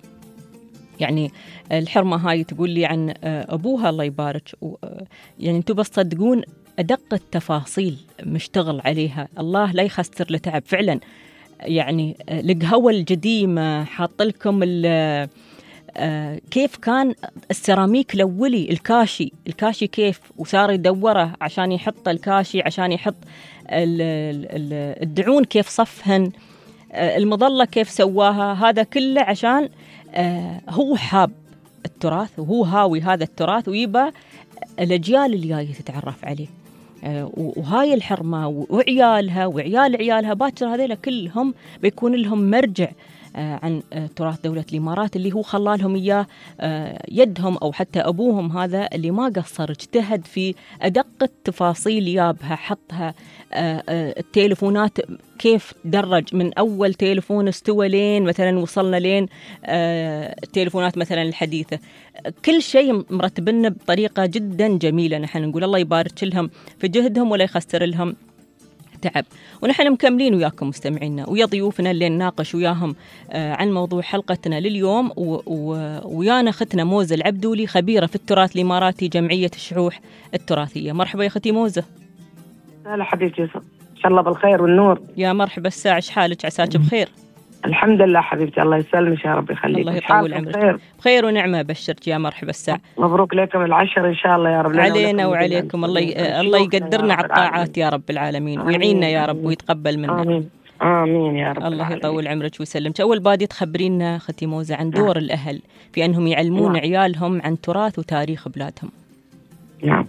يعني الحرمة هاي تقول لي عن أبوها الله يبارك، يعني أنتوا بس تصدقون أدق التفاصيل مشتغل عليها، الله لا يخسر له تعب فعلا. يعني القهوة القديمة حاط لكم كيف كان السيراميك الأولي، الكاشي كيف، وصار يدوره عشان يحط الكاشي، عشان يحط الدعون كيف صفهن، المظلة كيف سواها. هذا كله عشان هو حاب التراث، وهو هاوي هذا التراث، ويبقى الأجيال اللي جاية تتعرف عليه. وهاي الحرمة وعيالها وعيال عيالها باكر، هذيلا كلهم بيكون لهم مرجع عن تراث دولة الإمارات اللي هو خلالهم إياه يدهم أو حتى أبوهم هذا اللي ما قصر، اجتهد في أدق التفاصيل يابها، حطها التليفونات كيف درج من أول تليفون استوى لين مثلا وصلنا لين التليفونات مثلا الحديثة، كل شيء مرتبنا بطريقة جدا جميلة. نحن نقول الله يبارك لهم في جهدهم ولا يخسر لهم تعب. ونحن مكملين وياكم مستمعينا ويا ضيوفنا اللي نناقش وياهم عن موضوع حلقتنا لليوم، ويانا ختنا موزة العبدولي خبيرة في التراث الإماراتي جمعية الشحوح التراثية. مرحبا يا ختي موزة. هلا حبيبتي يوسف، إن شاء الله بالخير والنور. يا مرحبا الساعة، إيش حالك؟ عساك بخير؟ الحمد لله حبيبتي، الله يسلمك يا رب يخليك. الله يطول عمرك. بخير ونعمة، بشرك يا مرحبا الساعة. مبروك لكم العشر إن شاء الله يا رب. علينا وعليكم، الله يقدرنا على الطاعات يا رب العالمين، ويعيننا يا رب ويتقبل منا. آمين آمين يا رب. الله يطول عمرك ويسلمك. أول بادي تخبرينا ختي موزة عن دور الأهل في أنهم يعلمون عيالهم عن تراث وتاريخ بلادهم. نعم.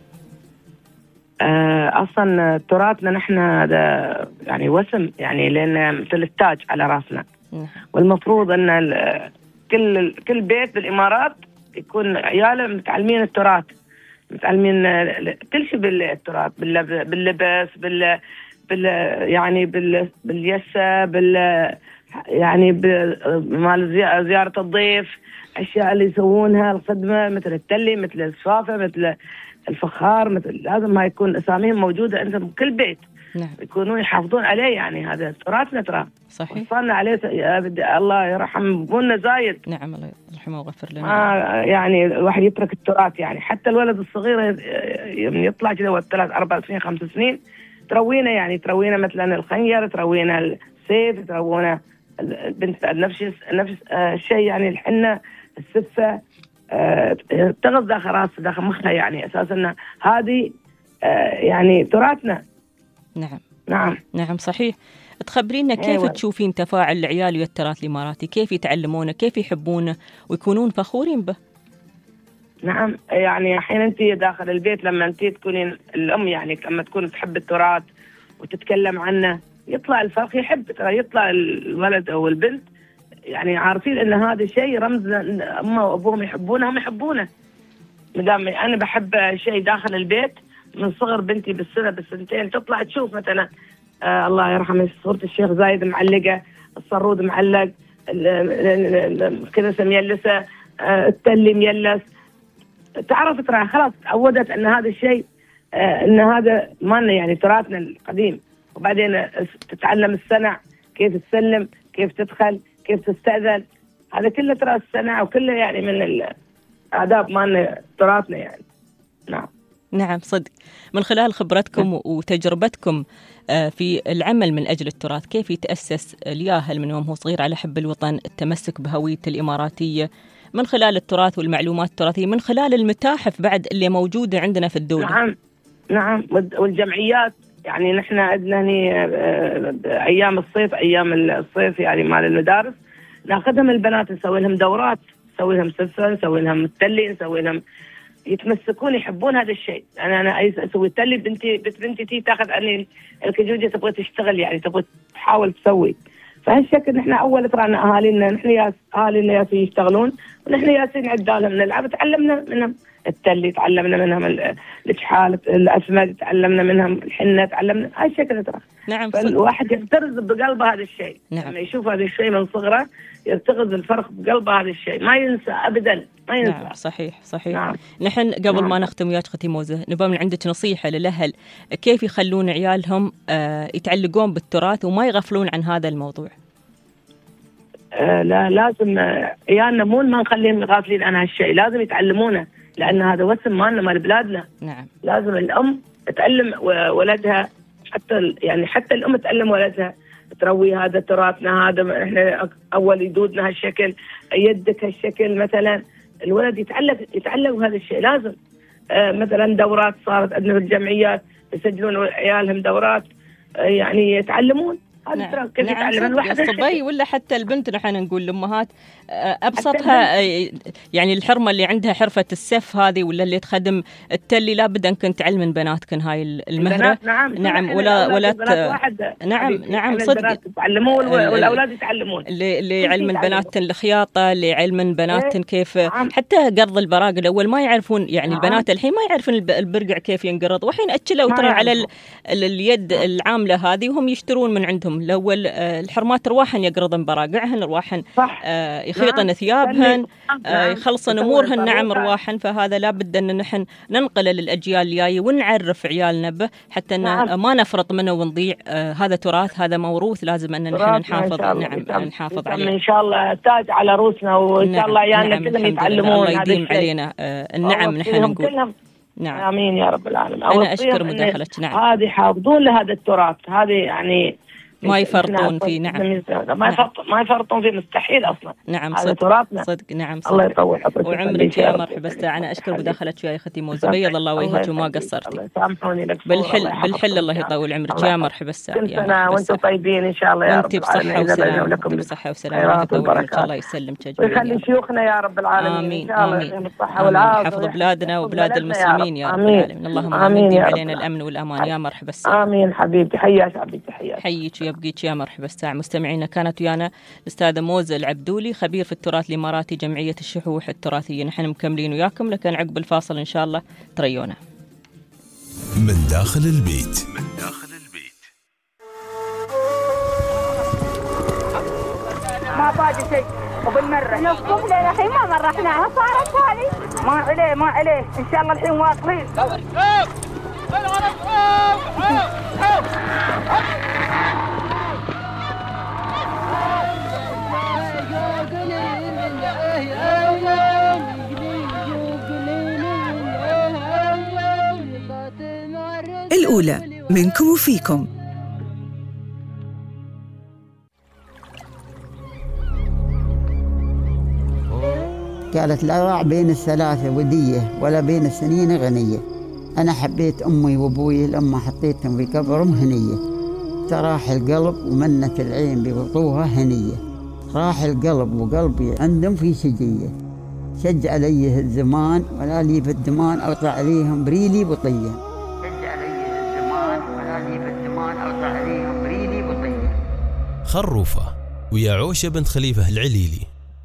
أصلا تراثنا نحن هذا يعني وسم، يعني لأن مثل التاج على رأسنا. والمفروض أن كل بيت بالإمارات يكون عياله متعلمين التراث، متعلمين كل شيء بالتراث، باللبس، يعني باليسة، يعني مال زيارة الضيف، أشياء اللي يسوونها الخدمة مثل التلي، مثل الصفافة، مثل الفخار، مثل لازم ما يكون أساميهم موجودة عندهم كل بيت. نعم. يكونون يحافظون عليه، يعني هذا تراثنا ترى. صحيح. وصلنا عليه الله يرحم ابونا زايد. نعم الله يرحمه ويغفر لنا. يعني الواحد يترك التراث، يعني حتى الولد الصغير يطلع كذا 3 4 سنين 5 سنين تروينا، يعني تروينا مثلا الخنجر، تروينا السيف، تروينا البنت نفس الشيء، يعني الحنة، السفة، تغذى داخل راسها داخل مخها، يعني أساسا هذه يعني تراثنا. نعم صحيح. تخبرينا كيف تشوفين تفاعل العيال ويا التراث الإماراتي، كيف يتعلمونه، كيف يحبونه ويكونون فخورين به؟ نعم، يعني الحين أنت داخل البيت لما أنت تكونين الأم، يعني لما تكون تحب التراث وتتكلم عنه يطلع الفرق، يطلع الولد أو البنت يعني عارفين أن هذا شيء رمز أمه وأبوهم يحبونه. مدام أنا بحب شيء داخل البيت من صغر بنتي بالسنة بالسنتين تطلع تشوف مثلا الله يرحمه صورة الشيخ زايد معلقة، الصرود معلق، كنسة ميلسة، التلي ميلس، تعرف ترى خلاص تعودت أن هذا الشيء أن هذا مالنا، يعني تراثنا القديم. وبعدين تتعلم الصنع، كيف تسلم، كيف تدخل، كيف تستأذن، هذا كله تراث الصنع وكله يعني من الآداب مالنا تراثنا يعني. نعم صدق. من خلال خبرتكم وتجربتكم في العمل من أجل التراث، كيف يتأسس الياهل من وهو صغير على حب الوطن، التمسك بهويته الإماراتية من خلال التراث والمعلومات التراثية، من خلال المتاحف بعد اللي موجودة عندنا في الدولة؟ نعم والجمعيات، يعني نحن عندنا أيام الصيف يعني مال المدارس ناخذهم البنات، نسوي لهم دورات، نسوي لهم سفة، نسوي لهم التلي، نسوي لهم يتمسكون يحبون هذا الشيء. أنا أسوي التلي، بنتي تي تاخذ عني الكجوجة تبغى تشتغل، يعني تبغى تحاول تسوي. فهالشكل نحن أول ترانا أهالينا، نحن أهالينا ياسين يشتغلون ونحن ياسين عدالهم نلعب، تعلمنا منهم التلي، تعلمنا منهم الإكحال، الأسماك تعلمنا منهم الحنة، تعلمنا هالشكل ترى. نعم. فالواحد يرتغز بقلبه هذا الشيء. نعم. لما يشوف هذا الشيء من صغره يرتغز الفرق بقلبه هذا الشيء، ما ينسى أبدا، ما ينسى. نعم صحيح. نعم. نحن قبل ما نختم وياك ختي موزة، نبغى من عندك نصيحة للأهل كيف يخلون عيالهم يتعلقون بالتراث وما يغفلون عن هذا الموضوع. لا، لازم عيالنا ما نخليهم غافلين عن هالشيء، لازم يتعلمونه، لأن هذا وسم مالنا مال بلادنا. نعم. لازم الأم تعلم ولدها، حتى الأم تعلم ولدها، تروي هذا تراثنا، هذا احنا أول يدودنا هالشكل، يدك هالشكل مثلا، الولد يتعلم هذا الشيء. لازم مثلا دورات صارت عندنا في الجمعيات يسجلون عيالهم دورات، يعني يتعلمون هذا التراث كيف يتعلم الواحد الصبي ولا حتى البنت. نحن نقول الأمهات أبسطها يعني الحرمة اللي عندها حرفة السف هذه ولا اللي تخدم التلي لابد أنكن تعلمن بناتكن هاي المهرة. نعم ولا نعم صدق يتعلمون والأولاد يتعلمون اللي علم البنات الخياطة، اللي علم بنات كيف حتى قرض البراق الأول ما يعرفون. يعني البنات الحين ما يعرفون البرقع كيف ينقرض، وحين أكلوا ترى على اليد العاملة هذه وهم يشترون من عندهم. الأول الحرمات رواحن يقرضن براقعهن، رواحن يخيطن ثيابهن، يخلصن أمورهن. نعم رواحن. فهذا لابد أن نحن ننقله للأجيال الجاية ونعرف عيالنا به حتى أن ما نفرط منه ونضيع. هذا تراث، هذا موروث، لازم أن نحن نحافظ. نعم نحافظ عليه إن شاء الله. تاج على روسنا وإن شاء الله عيالنا كلهم يتعلمون. الله يديم علينا النعم. نحن نقول نعم آمين يا رب العالمين. أنا أشكر مداخلتك. نعم هذه يحافظون لهذا التراث، هذه يعني ما يفرطون فيه. نعم ما يفرطون فيه، مستحيل أصلا. نعم هذا تراثنا صدق. نعم صدق. الله يطول وعمرك يا مرحبا. بس أنا أشكر مداخلتك يا أختي موزة، بيض الله وجهك وما قصرتي. سامحوني لك بالحل الله يطول عمرك يا مرحبا. كل سنة وأنتم طيبين إن شاء الله يا رب العالمين. وأنت بصحة وسلامة الله يسلمك ويخلي شيوخنا يا رب العالمين. آمين. الصحة والعافية. حفظ بلادنا وبلاد المسلمين يا رب العالمين. اللهم آمين. علينا الأمن والأمان يا مرحبا. آمين حبيبتي. حياك حبيبتي. حيك ويبقيك يا مرحبا. مستمعينا كانت ويانا الأستاذة موزة العبدولي خبير في التراث الإماراتي جمعية الشحوح التراثية. نحن مكملين وياكم لكن عقب الفاصل إن شاء الله تريونا. من داخل البيت. ما باقي شيء وبالمرة نوقف لنا الحين ما مرحناها صارت هذه ما عليه إن شاء الله الحين واصلين. الأولى منكم وفيكم. قالت لا راع بين الثلاثة ودية ولا بين السنين غنية. أنا حبيت أمي وأبوي لما حطيتهم في قبرهم هنية. تراح القلب ومنة العين بوطوها هنية. راح القلب وقلبي عندهم في شجية. شج عليه الزمان ولا لي في الدمان أوطى عليهم بريلي بطية. شج عليه الزمان ولا لي في الدمان أوطى عليهم بريلي بطية. خروفة ويا عوشة بنت خليفة العليلي.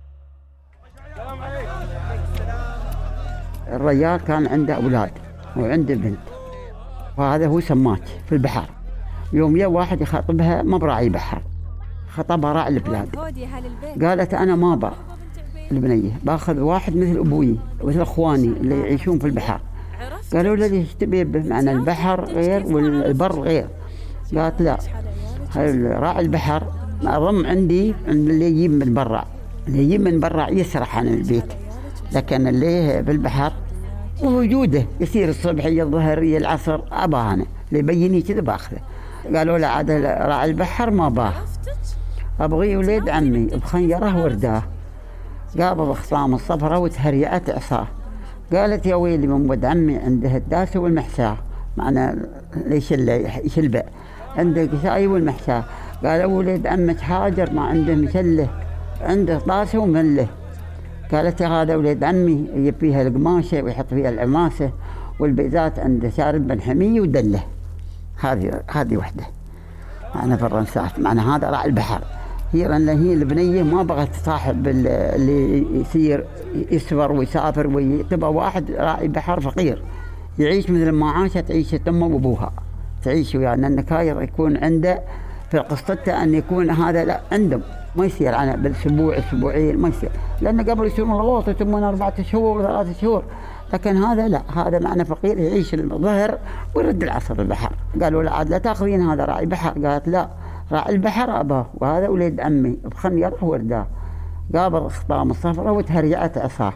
الرجال كان عنده أولاد وعنده بنت، وهذا هو سماك في البحر. يوم يا واحد يخاطبها ما براعي بحر، خطبها راعي البلاد. قالت أنا ما با البنية، باخذ واحد مثل أبوي مثل أخواني اللي يعيشون في البحر. قالوا لي ليش تبي معنى البحر غير والبر غير؟ قالت لا، راعي البحر أضم عندي اللي يجيب من برا، اللي يجيب من برا يسرح عن البيت، لكن اللي بالبحر ووجوده يصير الصبح الظهر العصر أبا أنا اللي يبيني كذا باخذه. قالوا لا عاد راعي البحر ما باه، أبغي وليد عمي بخنجره ورداه. قابض خصام الصفرة وتهريعت عصاه. قالت يا ويلي من ولد عمي عنده الداسة والمحساه، معنى ليش يشلبه عنده قشاي والمحساه. قال وليد عمك هاجر ما عنده مشله، عنده طاسة ومله. قالت هذا وليد عمي يجيب فيها القماشة ويحط فيها العماسة والبيزات عنده شارب بن حمية ودله. هذه وحدة معنى فرنسات، معنى هذا راعي البحر. هي البنية ما بغت صاحب اللي يصير يسفر ويسافر ويتبع واحد راعي بحر فقير يعيش مثل ما عاشت عيشة أمه وأبوها تعيش. يعني النكاير يكون عنده في قصته أن يكون هذا لا عندهم ما يصير أنا بالأسبوع أسبوعين ما يصير، لأن قبل يصيرون الغوط يتمون 4 شهور و3 شهور، لكن هذا لا، هذا معنى فقير يعيش الظهر ويرد العصر البحر. قالوا لا عاد لا تاخذين هذا راعي بحر. قالت لا، راعي البحر أباه وهذا وليد عمي بخنجره ورداه. قابض خطام الصفرة وتهريعت عصاه.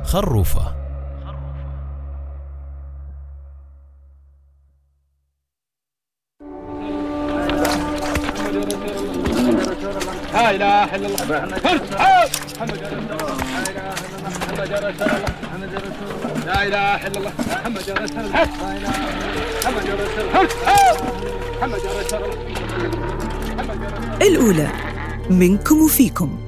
خروفة. لا إله إلا الله محمد رسول الله لا إله إلا الله محمد رسول الله محمد رسول الله محمد رسول الله. الأولى منكم وفيكم.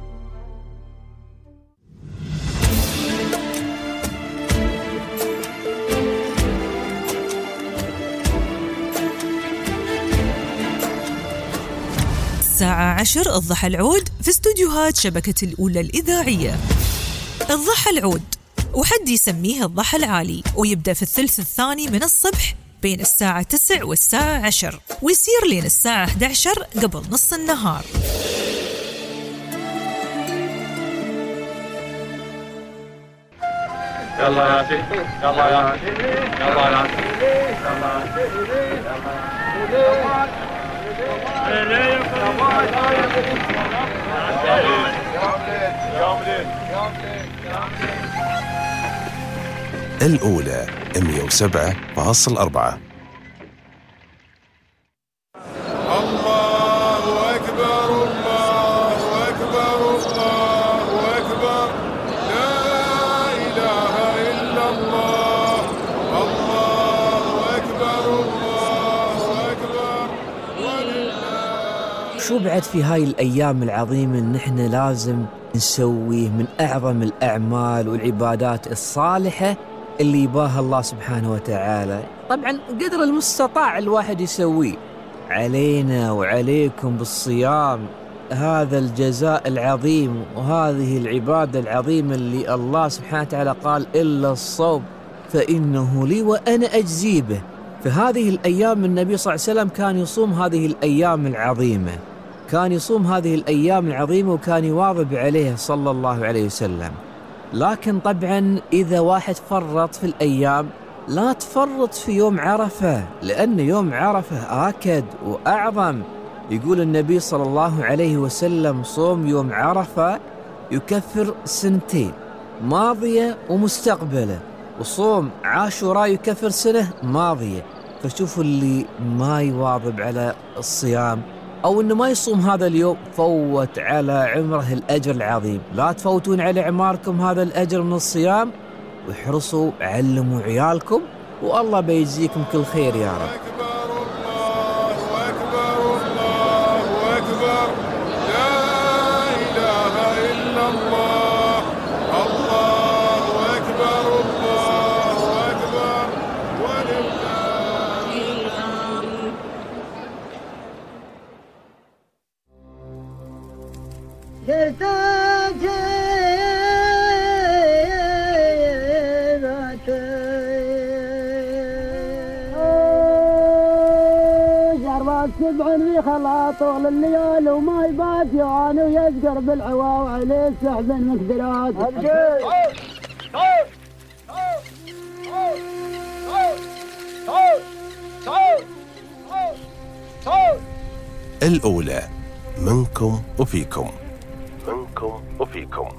الساعة 10 الضحى العود في استوديوهات شبكة الأولى الإذاعية. الضحى العود وحد يسميه الضحى العالي، ويبدأ في الثلث الثاني من الصبح بين الساعة 9 والساعة 10، ويصير لين الساعة 11 قبل نص النهار. يلا يا سيدي يلا يا سيدي يلا يا سيدي يلا الأولى 107.4. الله أكبر الله أكبر الله أكبر لا إله إلا الله الله أكبر الله أكبر ولله. شو بعد في هاي الأيام العظيمة إن إحنا لازم نسويه من أعظم الأعمال والعبادات الصالحة اللي يباها الله سبحانه وتعالى. طبعا قدر المستطاع الواحد يسويه. علينا وعليكم بالصيام هذا الجزاء العظيم وهذه العبادة العظيمة اللي الله سبحانه وتعالى قال إلا الصوم فإنه لي وأنا أجزي به. فهذه الأيام النبي صلى الله عليه وسلم كان يصوم هذه الأيام العظيمة، كان يصوم هذه الأيام العظيمة وكان يواظب عليها صلى الله عليه وسلم. لكن طبعا إذا واحد فرط في الأيام لا تفرط في يوم عرفة، لأن يوم عرفة آكد وأعظم. يقول النبي صلى الله عليه وسلم صوم يوم عرفة يكفر سنتين ماضية ومستقبلة، وصوم عاشوراء يكفر سنة ماضية. فشوفوا اللي ما يواظب على الصيام أو إنه ما يصوم هذا اليوم فوت على عمره الأجر العظيم. لا تفوتون على عماركم هذا الأجر من الصيام، واحرصوا علموا عيالكم والله بيجزيكم كل خير يا رب. سبعني خلاط طول الليال وما يبات يعاني ويذكر بالعوا وعليه سحب المقدرات. الأولى منكم وفيكم. منكم وفيكم.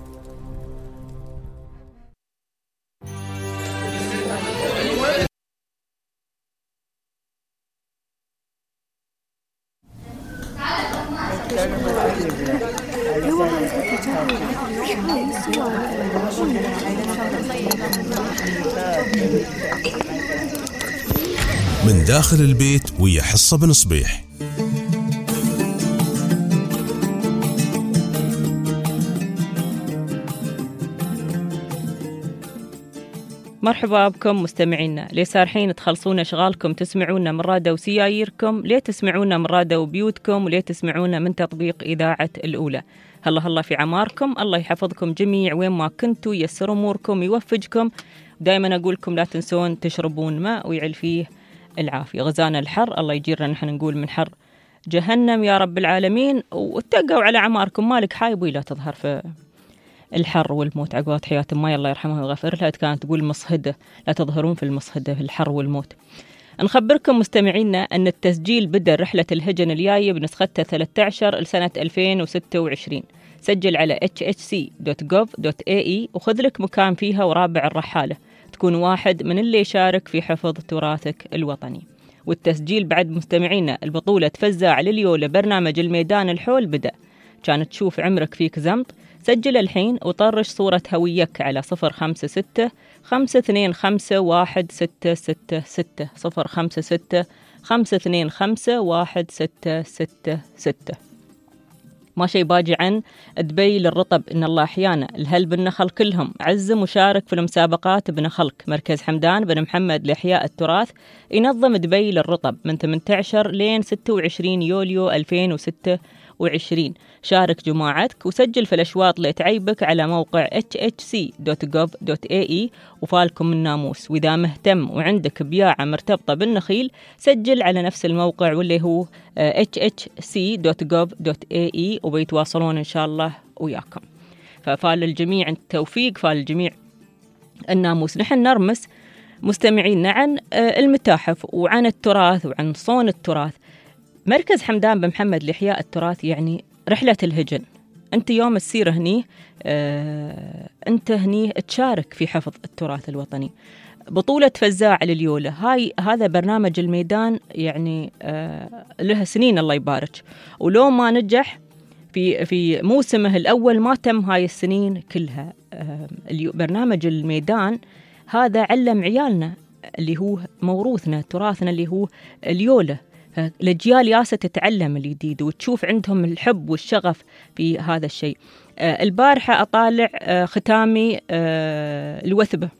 من داخل البيت ويا حصة بن صبيح. مرحبا بكم مستمعينا. ليه سارحين تخلصون اشغالكم تسمعونا من راديو سياييركم؟ ليه تسمعونا من راديو بيوتكم؟ وليه تسمعونا من تطبيق إذاعة الأولى؟ هلا في عماركم، الله يحفظكم جميع وين ما كنتوا، ييسر أموركم، يوفقكم. دائما أقولكم لا تنسون تشربون ماء ويعل فيه العافية. غزانا الحر، الله يجيرنا نحن نقول من حر جهنم يا رب العالمين. واتقوا على عماركم، مالك حايب ولا تظهر في الحر والموت. عقبات حياة ما الله يرحمها ويغفر لها كانت تقول مصهدة، لا تظهرون في المصهدة في الحر والموت. نخبركم مستمعينا أن التسجيل بدأ رحلة الهجن الجاية بنسختها 13 لسنة 2026. سجل على hhc.gov.ae وخذ لك مكان فيها ورابع الرحالة، تكون واحد من اللي يشارك في حفظ تراثك الوطني. والتسجيل بعد مستمعينا البطولة فزاع لليولة برنامج الميدان الحول بدأ. كانت تشوف عمرك فيك زمط، سجل الحين وطرش صورة هويك على 056-525-1666 056-525-1666. ما شي باجي عن دبي للرطب، إن الله أحيانا الهل بالنخل كلهم. عزم وشارك في المسابقات بنخلك. مركز حمدان بن محمد لإحياء التراث ينظم دبي للرطب من 18 لين 26 يوليو 2026. شارك جماعتك وسجل في الأشواط اللي تعيبك على موقع hhc.gov.ae وفالكم الناموس. وإذا مهتم وعندك بياعة مرتبطة بالنخيل سجل على نفس الموقع واللي هو hhc.gov.ae وبيتواصلون إن شاء الله وياكم. ففال الجميع التوفيق، فال الجميع الناموس. نحن نرمس مستمعينا عن المتاحف وعن التراث وعن صون التراث. مركز حمدان بن محمد لإحياء التراث يعني رحلة الهجن. أنت يوم تسير هني أنت هني تشارك في حفظ التراث الوطني. بطولة فزاع لليولة هذا برنامج الميدان يعني له سنين الله يبارك، ولو ما نجح في موسمه الأول ما تم هاي السنين كلها. برنامج الميدان هذا علم عيالنا اللي هو موروثنا تراثنا اللي هو اليولة. الأجيال ياسة تتعلم الجديد وتشوف عندهم الحب والشغف في هذا الشيء. البارحة أطالع ختامي الوثبة،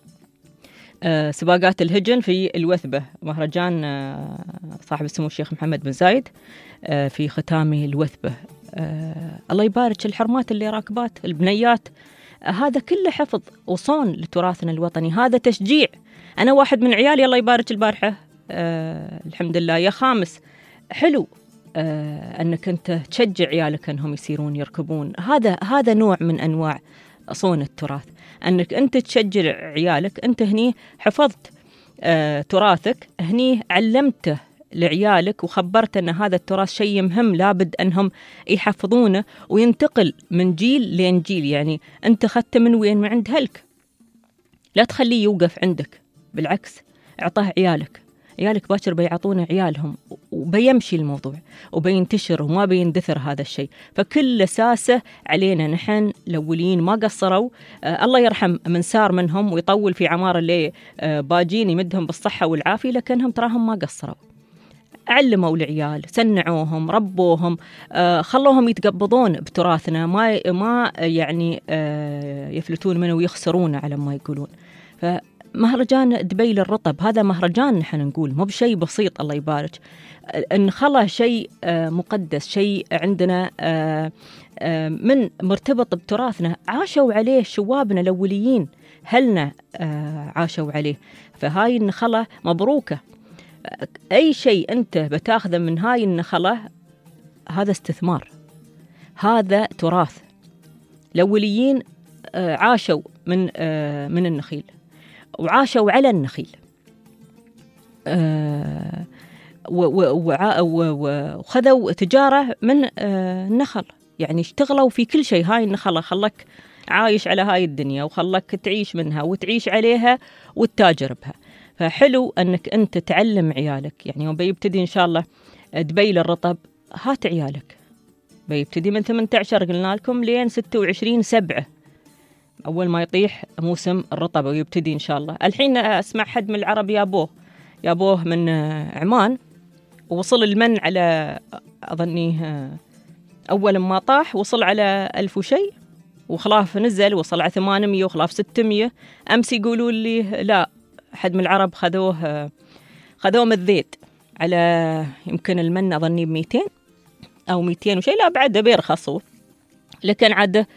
سباقات الهجن في الوثبة، مهرجان صاحب السمو الشيخ محمد بن زايد في ختامي الوثبة. الله يبارك الحرمات اللي راكبات البنيات، هذا كله حفظ وصون لتراثنا الوطني، هذا تشجيع. أنا واحد من عيالي الله يبارك البارحة الحمد لله يا خامس، حلو أنك أنت تشجع عيالك أنهم يسيرون يركبون. هذا نوع من أنواع صون التراث، أنك أنت تشجع عيالك. أنت هني حفظت تراثك، هني علمته لعيالك وخبرت أن هذا التراث شيء مهم لابد أنهم يحفظونه وينتقل من جيل لين جيل. يعني أنت خدته من وين؟ من عند هلك، لا تخليه يوقف عندك، بالعكس اعطاه عيالك باكر بيعطونه عيالهم وبيمشي الموضوع وبينتشر وما بيندثر هذا الشيء. فكل ساسة علينا نحن الأولين ما قصروا، الله يرحم من سار منهم ويطول في عمار اللي باجين يمدهم بالصحة والعافية، لكنهم تراهم ما قصروا، علموا العيال، سنعوهم، ربوهم، خلوهم يتقبضون بتراثنا، ما يعني يفلتون منه ويخسرونه على ما يقولون. مهرجان دبي للرطب هذا مهرجان نحن نقول مو بشيء بسيط، الله يبارك. انخلى شيء مقدس، شيء عندنا من مرتبط بتراثنا، عاشوا عليه شوابنا الأوليين، هلنا عاشوا عليه. فهاي النخلة مبروكة. أي شيء أنت بتاخذه من هاي النخلة هذا استثمار، هذا تراث. الأوليين عاشوا من النخيل وعاشوا على النخيل، وخذوا تجارة من النخل، يعني اشتغلوا في كل شيء. هاي النخلة خلك عايش على هاي الدنيا وخلك تعيش منها وتعيش عليها وتتاجر بها. فحلو أنك أنت تعلم عيالك. يعني يوم بيبتدي إن شاء الله دبي للرطب، هات عيالك، بيبتدي من 18 قلنا لكم لين 26/7 أول ما يطيح موسم الرطب ويبتدي إن شاء الله. الحين أسمع حد من العرب يابوه من عمان، ووصل المن على أظنيه أول ما طاح وصل على 1000 وشيء، وخلاف نزل وصل على 800 وخلاف 600. أمس يقولوا لي لا، حد من العرب خذوه من الذيت على يمكن المن أظني ب200 أو 200 وشيء، لا بعد بيرخصوا، لكن عاد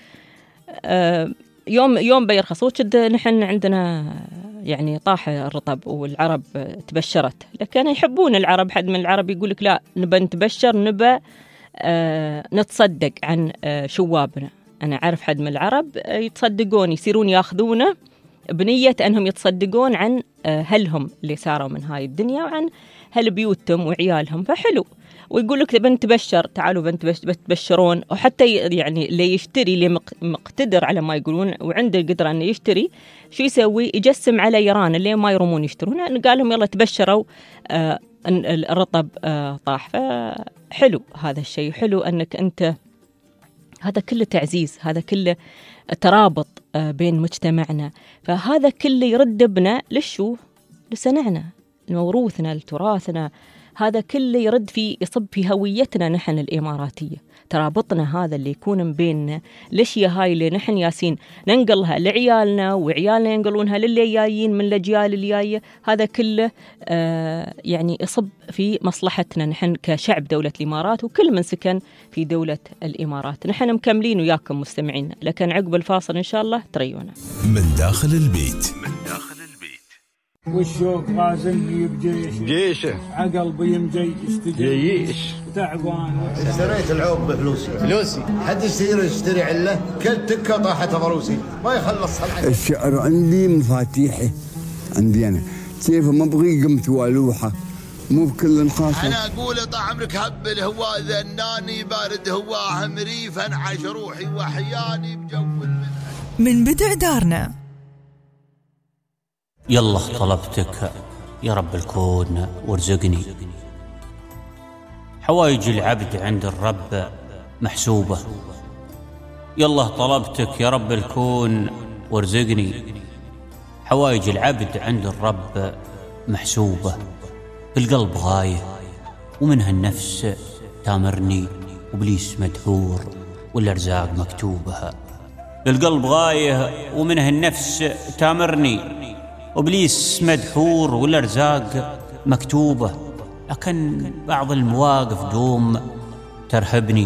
يوم بيرخصوا كد. نحن عندنا يعني طاح الرطب والعرب تبشرت، لكن يحبون العرب. حد من العرب يقول لك لا، نبى نتبشر، نبى نتصدق عن شوابنا. أنا أعرف حد من العرب يتصدقون، يصيرون ياخذونه بنية أنهم يتصدقون عن هلهم اللي ساروا من هاي الدنيا وعن هل بيوتهم وعيالهم. فحلو، ويقول لك بنتبشر، تعالوا بتبشرون. وحتى يعني اللي يشتري، اللي مقتدر على ما يقولون وعنده القدرة أنه يشتري، شو يسوي؟ يجسم على يران اللي ما يرمون يشترون، قال لهم يلا تبشروا الرطب طاح. فحلو هذا الشيء، حلو أنك أنت، هذا كله تعزيز، هذا كله ترابط بين مجتمعنا. فهذا كله يرد بنا لشو؟ لسنعنا، لموروثنا، لتراثنا. هذا كله يرد يصب في هويتنا نحن الإماراتية. ترابطنا هذا اللي يكون بيننا، الأشياء هاي اللي نحن ياسين ننقلها لعيالنا، وعيالنا ينقلونها للي جايين من الأجيال اللي جاية. هذا كله يعني يصب في مصلحتنا نحن كشعب دولة الإمارات، وكل من سكن في دولة الإمارات. نحن مكملين وياكم مستمعين، لكن عقب الفاصل إن شاء الله تريونا. من داخل البيت. والشوق غازلني بجيشه، عقل بيمجي استجيش تعبان. اشتريت العوب بفلوسي حد يشتري عله، كل تكه طاحت ضروسي ما يخلص صنعتي. الشعر عندي مفاتيحي، عندي انا كيف ما ابغي قمت والوحه، مو بكل خاصه. انا اقول طال عمرك هبل هو ذناني بارد هواه مريفا عش روحي وحياني بجو من بدع دارنا. يلا طلبتك يا رب الكون وارزقني، حوايج العبد عند الرب محسوبة. يلا طلبتك يا رب الكون وارزقني، حوايج العبد عند الرب محسوبة. بالقلب غاية ومنها النفس تامرني، وبليس مدحور والأرزاق مكتوبها. بالقلب غاية ومنها النفس تامرني، وإبليس مدحور والأرزاق مكتوبة. لكن بعض المواقف دوم ترهبني،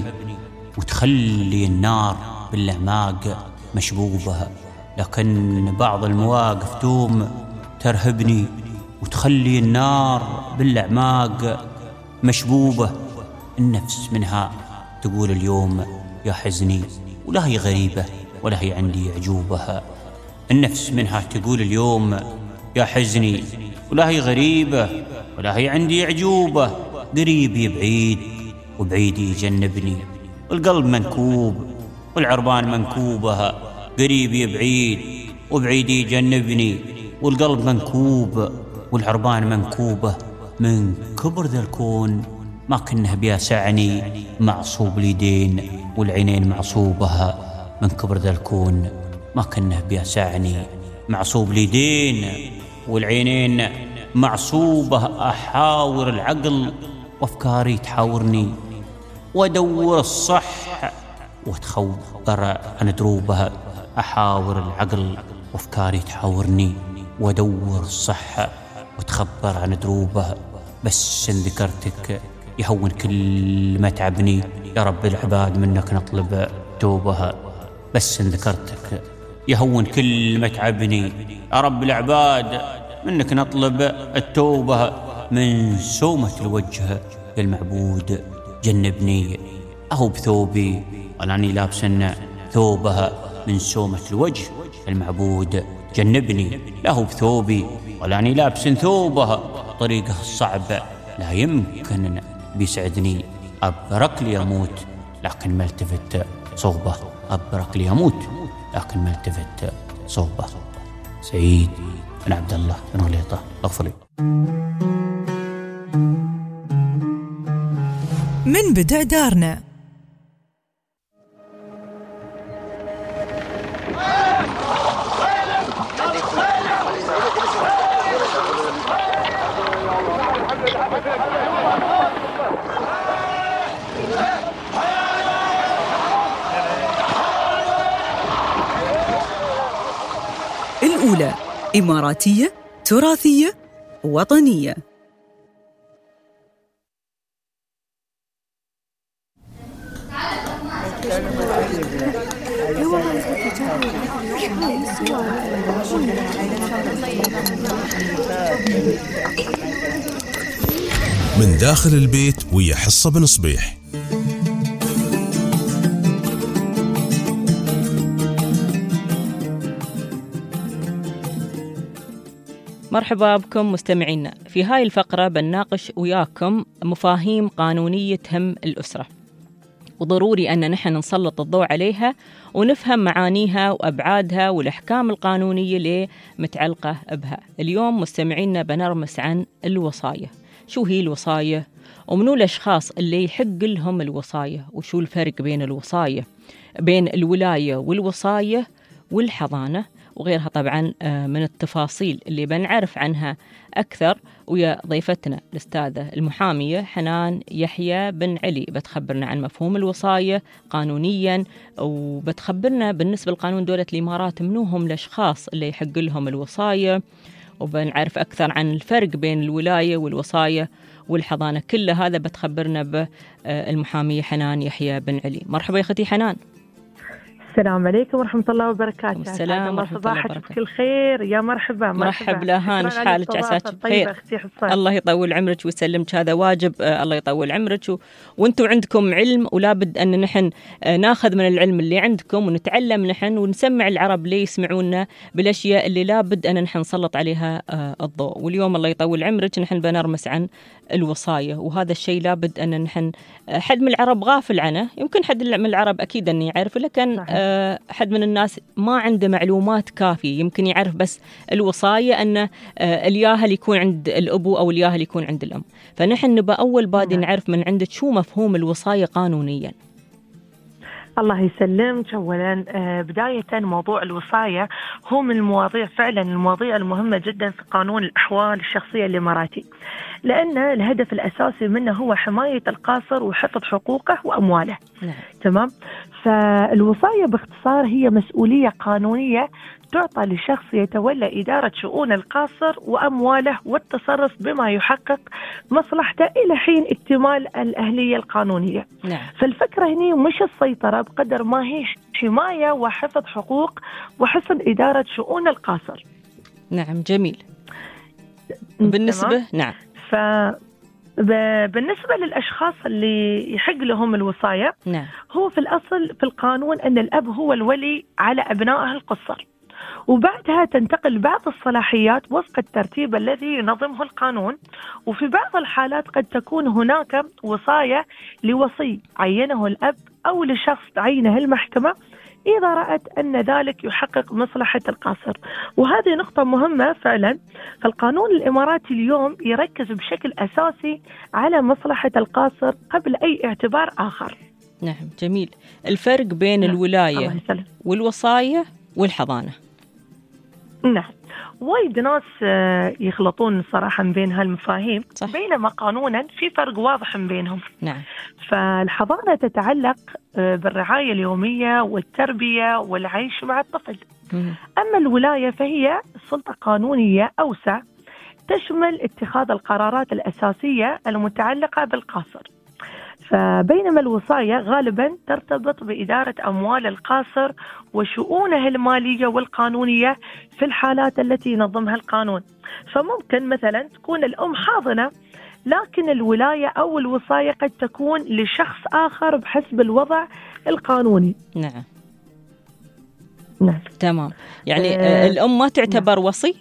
وتخلي النار بالأعماق مشبوبة. لكن بعض المواقف دوم ترهبني، وتخلي النار بالأعماق مشبوبة. النفس منها تقول اليوم يا حزني، ولا هي غريبة ولا هي عندي عجوبها. النفس منها تقول اليوم يا حزني، ولا هي غريبة ولا هي عندي عجوبة. قريبي بعيد وبعيد يجنبني، والقلب منكوب والعربان منكوبها. قريبي بعيد وبعيد يجنبني، والقلب منكوب والعربان منكوبة. من كبر ذا الكون ما كنه بيسعني، معصوب اليدين والعينين معصوبها. من كبر ذا الكون ما كنه بيسعني، معصوب اليدين والعينين معصوبة. أحاور العقل وأفكاري تحاورني، وأدور الصح وأتخبر عن دروبها. أحاور العقل وأفكاري تحاورني، وأدور الصح وأتخبر عن دروبها. بس إن ذكرتك يهون كل ما تعبني، يا رب العباد منك نطلب توبها. بس إن ذكرتك يهون كل ما تعبني، يا رب العباد منك نطلب التوبة. من سومة الوجه يا المعبود جنبني، أهو بثوبي ولاني لابسن ثوبها. من سومة الوجه يا المعبود جنبني، له بثوبي ولاني لابسن ثوبها. طريقه الصعب لا يمكن بيسعدني، أبرك لي أموت لكن ما التفت صوبه. أبرك لي أموت لكن ما التفت صوبه. سعيد بن عبد الله بن غليطة، اغفر لي. من بدع دارنا. الأولى إماراتية، تراثية، وطنية. من داخل البيت ويا حصة بن صبيح. مرحبا بكم مستمعينا. في هاي الفقرة بنناقش وياكم مفاهيم قانونية تهم الأسرة، وضروري أن نحن نسلط الضوء عليها ونفهم معانيها وأبعادها والأحكام القانونية اللي متعلقة بها. اليوم مستمعينا بنرمس عن الوصاية. شو هي الوصاية؟ ومنو الأشخاص اللي يحق لهم الوصاية؟ وشو الفرق بين الوصاية، بين الولاية والوصاية والحضانة وغيرها طبعا من التفاصيل اللي بنعرف عنها أكثر ويا ضيفتنا الأستاذة المحامية حنان يحيى بن علي. بتخبرنا عن مفهوم الوصاية قانونيا، وبتخبرنا بالنسبة لقانون دولة الإمارات منو هم الأشخاص اللي يحق لهم الوصاية، وبنعرف أكثر عن الفرق بين الولاية والوصاية والحضانة. كل هذا بتخبرنا بالمحامية حنان يحيى بن علي. مرحبا يا أختي حنان. السلام عليكم ورحمة الله وبركاته. السلام الله صباحك بكل خير. يا مرحبا. مرحب لهان، ايش حالك؟ عساك بخير. الله يطول عمرك ويسلمك، هذا واجب. الله يطول عمرك وانتم عندكم علم، ولابد ان نحن ناخذ من العلم اللي عندكم ونتعلم نحن ونسمع العرب اللي يسمعونا بالاشياء اللي لابد ان نحن نسلط عليها الضوء. واليوم الله يطول عمرك نحن بنرمس عن الوصاية، وهذا الشيء لابد ان نحن حد من العرب غافل عنه. يمكن حد من العرب اكيد انه يعرف، لكن حد من الناس ما عنده معلومات كافية. يمكن يعرف بس الوصاية أن الياهل يكون عند الأبو أو الياهل يكون عند الأم. فنحن نبقى أول بادي نعرف من عندك شو مفهوم الوصاية قانونيا. الله يسلمك. أولا بداية موضوع الوصاية هو من المواضيع فعلا المواضيع المهمة جدا في قانون الأحوال الشخصية الإماراتي، لأن الهدف الأساسي منه هو حماية القاصر وحفظ حقوقه وأمواله. تمام. فالوصاية باختصار هي مسؤولية قانونية تعطى لشخص يتولى إدارة شؤون القاصر وأمواله والتصرف بما يحقق مصلحته إلى حين اكتمال الأهلية القانونية. فالفكرة هنا مش السيطرة بقدر ما هي حماية وحفظ حقوق وحسن إدارة شؤون القاصر. نعم جميل. بالنسبة بالنسبة للأشخاص اللي يحق لهم الوصاية، هو في الأصل في القانون أن الأب هو الولي على أبنائه القصر، وبعدها تنتقل بعض الصلاحيات وفق الترتيب الذي ينظمه القانون. وفي بعض الحالات قد تكون هناك وصاية لوصي عينه الأب أو لشخص تعينه المحكمة إذا رأت أن ذلك يحقق مصلحة القاصر. وهذه نقطة مهمة فعلا. فالقانون الإماراتي اليوم يركز بشكل أساسي على مصلحة القاصر قبل أي اعتبار آخر. نعم جميل. الفرق بين الولاية والوصاية والحضانة. نعم وايد ناس يخلطون صراحة بين هالمفاهيم، بينما قانونا في فرق واضح بينهم. فالحضانة تتعلق بالرعاية اليومية والتربية والعيش مع الطفل. أما الولاية فهي سلطة قانونية أوسع تشمل اتخاذ القرارات الأساسية المتعلقة بالقاصر. فبينما الوصاية غالبا ترتبط بإدارة أموال القاصر وشؤونه المالية والقانونية في الحالات التي ينظمها القانون. فممكن مثلا تكون الأم حاضنة، لكن الولاية أو الوصاية قد تكون لشخص آخر بحسب الوضع القانوني. نعم تمام. يعني الأم ما تعتبر وصي؟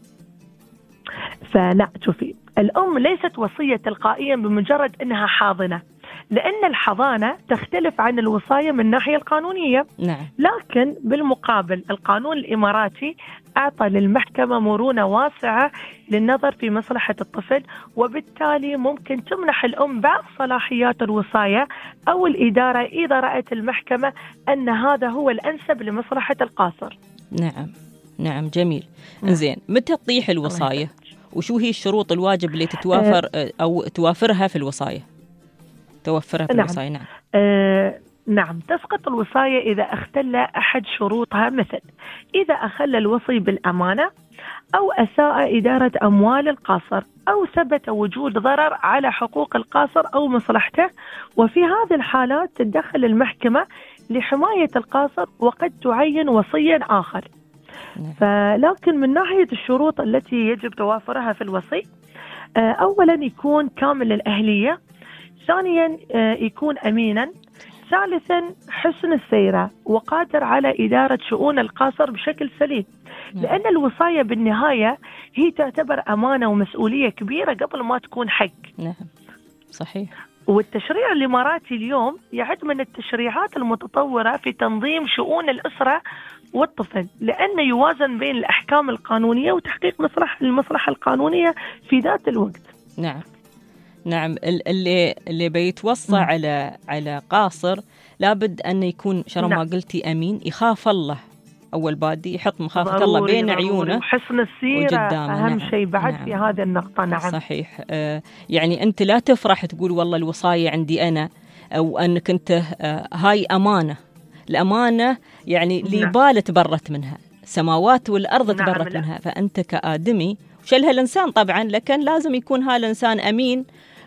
فلا، شوفي، الأم ليست وصية تلقائيا بمجرد أنها حاضنة، لأن الحضانة تختلف عن الوصاية من الناحية القانونية. لكن بالمقابل القانون الإماراتي أعطى للمحكمة مرونة واسعة للنظر في مصلحة الطفل، وبالتالي ممكن تمنح الأم بعض صلاحيات الوصاية أو الإدارة إذا رأت المحكمة أن هذا هو الأنسب لمصلحة القاصر. نعم جميل. زين، متى تطيح الوصاية؟ وشو هي الشروط الواجب اللي تتوافر أو توافرها في الوصاية؟ الوصاية. نعم تسقط الوصاية إذا اختل أحد شروطها، مثل إذا أخل الوصي بالأمانة أو أساء إدارة أموال القاصر أو ثبت وجود ضرر على حقوق القاصر أو مصلحته. وفي هذه الحالات تتدخل المحكمة لحماية القاصر وقد تعين وصيا آخر. لكن من ناحية الشروط التي يجب توافرها في الوصي، أولا يكون كامل الأهلية، ثانيا يكون أمينا، ثالثا حسن السيرة وقادر على إدارة شؤون القاصر بشكل سليم. لأن الوصاية بالنهاية هي تعتبر أمانة ومسؤولية كبيرة قبل ما تكون حق. نعم صحيح. والتشريع الإماراتي اليوم يعد من التشريعات المتطورة في تنظيم شؤون الأسرة والطفل، لأنه يوازن بين الأحكام القانونية وتحقيق المصلحة القانونية في ذات الوقت. نعم اللي بيتوصى على قاصر لابد أن يكون شرم ما قلتي أمين، يخاف الله أول بادي، يحط مخافة الله بين عيونه وحسن السيرة أهم شيء بعد في هذه النقطة. نعم صحيح. يعني أنت لا تفرح تقول والله الوصاية عندي أنا، أو أنك أنت هاي أمانة. الأمانة يعني اللي بالة تبرت منها سماوات والأرض تبرت منها، فأنت كآدمي وشلها الإنسان طبعا، لكن لازم يكون هالإنسان أمين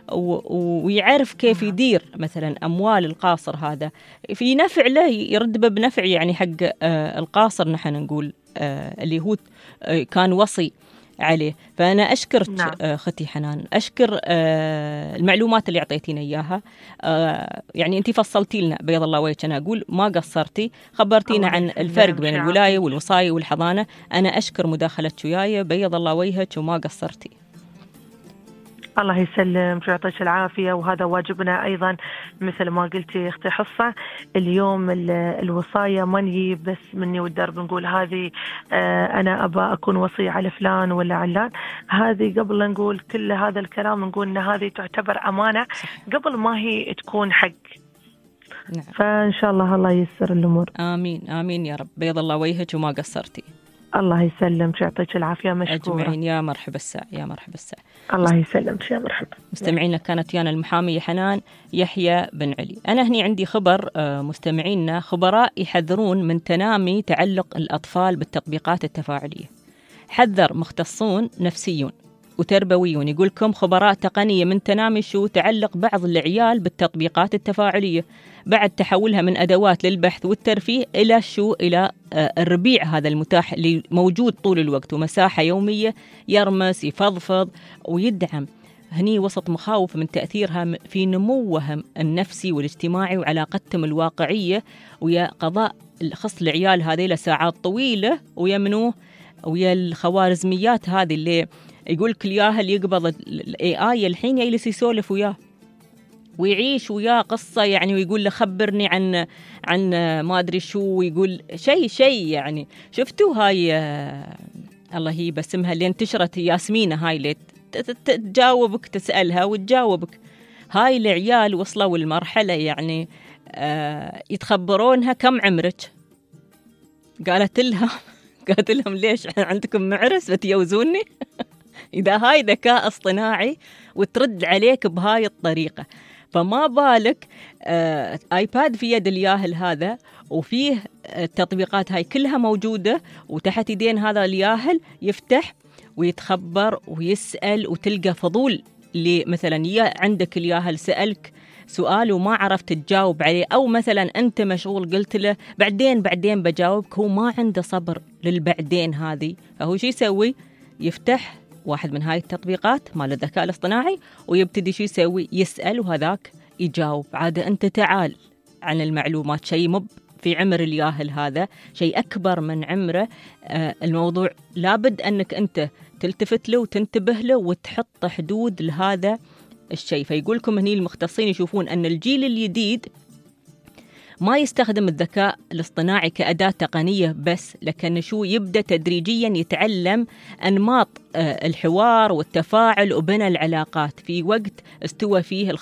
ويعرف كيف يدير مثلا أموال القاصر هذا في نفع له، يرد بنفع يعني حق القاصر. نحن نقول اللي هو كان وصي عليه. فأنا أشكرك أختي حنان، أشكر المعلومات اللي أعطيتينا إياها. يعني أنت فصلتي لنا بيض الله وجهك، أنا أقول ما قصرتي، خبرتينا عن الفرق بين الولاية والوصاية والحضانة. أنا أشكر مداخلتك وياي، بيض الله وجهك وما قصرتي. الله يسلم ويعطيك العافية، وهذا واجبنا أيضا مثل ما قلتي أختي حصة. اليوم الوصاية ما نجي بس مني والدرب نقول هذه أنا أبا أكون وصي على فلان ولا علان، هذه قبل لا نقول كل هذا الكلام نقول أن هذه تعتبر أمانة قبل ما هي تكون حق. نعم. فإن شاء الله ييسر الأمور. آمين آمين يا رب، بيض الله وجهك وما قصرتي. الله يسلمك ويعطيك العافية، مشكورة. أجمعين. يا مرحبا الساعة، يا مرحبا الساعة. الله يسلمك، يا مرحبا. مستمعينا كانت يانا المحامية حنان يحيى بن علي. أنا هني عندي خبر مستمعينا، خبراء يحذرون من تنامي تعلق الأطفال بالتطبيقات التفاعلية. حذر مختصون نفسيون وتربويون، يقولكم خبراء تقنية من تنامي تعلق بعض العيال بالتطبيقات التفاعلية بعد تحولها من أدوات للبحث والترفيه إلى إلى الربيع هذا المتاح اللي موجود طول الوقت، ومساحة يومية يرمس يفضفض ويدعم. هني وسط مخاوف من تأثيرها في نموهم النفسي والاجتماعي وعلاقتهم الواقعية ويا قضاء خص العيال هذه لساعات طويلة ويمنوه ويا الخوارزميات هذه اللي يقول لك إياها اللي يقبض الAI الحين يجلس يسولف وياه ويعيش وياه قصة يعني، ويقول له خبرني عن ما أدري شو، ويقول شيء يعني. شفتوا هاي الله هي باسمها اللي انتشرت ياسمينة، هاي اللي تجاوبك تسألها وتجاوبك. هاي العيال وصلوا المرحلة يعني يتخبرونها كم عمرك، قالت لهم ليش عندكم معرس بتجوزوني؟ إذا هاي ذكاء اصطناعي وترد عليك بهاي الطريقة، فما بالك آيباد في يد الياهل هذا وفيه التطبيقات هاي كلها موجودة وتحت يدين هذا الياهل، يفتح ويتخبر ويسأل وتلقى فضول اللي مثلا عندك الياهل سألك سؤال وما عرفت تجاوب عليه، أو مثلا أنت مشغول قلت له بعدين بجاوبك، هو ما عنده صبر للبعدين هذه، فهو شو يسوي؟ يفتح واحد من هاي التطبيقات مال الذكاء الاصطناعي ويبتدي شو يسوي؟ يسأل وهذاك يجاوب. عاد أنت تعال عن المعلومات، شيء مب في عمر الياهل هذا، شيء أكبر من عمره. الموضوع لابد أنك أنت تلتفت له وتنتبه له وتحط حدود لهذا الشيء. فيقولكم هني المختصين يشوفون أن الجيل الجديد ما يستخدم الذكاء الاصطناعي كأداة تقنية بس، لكن شو يبدأ تدريجيا يتعلم أنماط الحوار والتفاعل وبناء العلاقات في وقت استوت فيه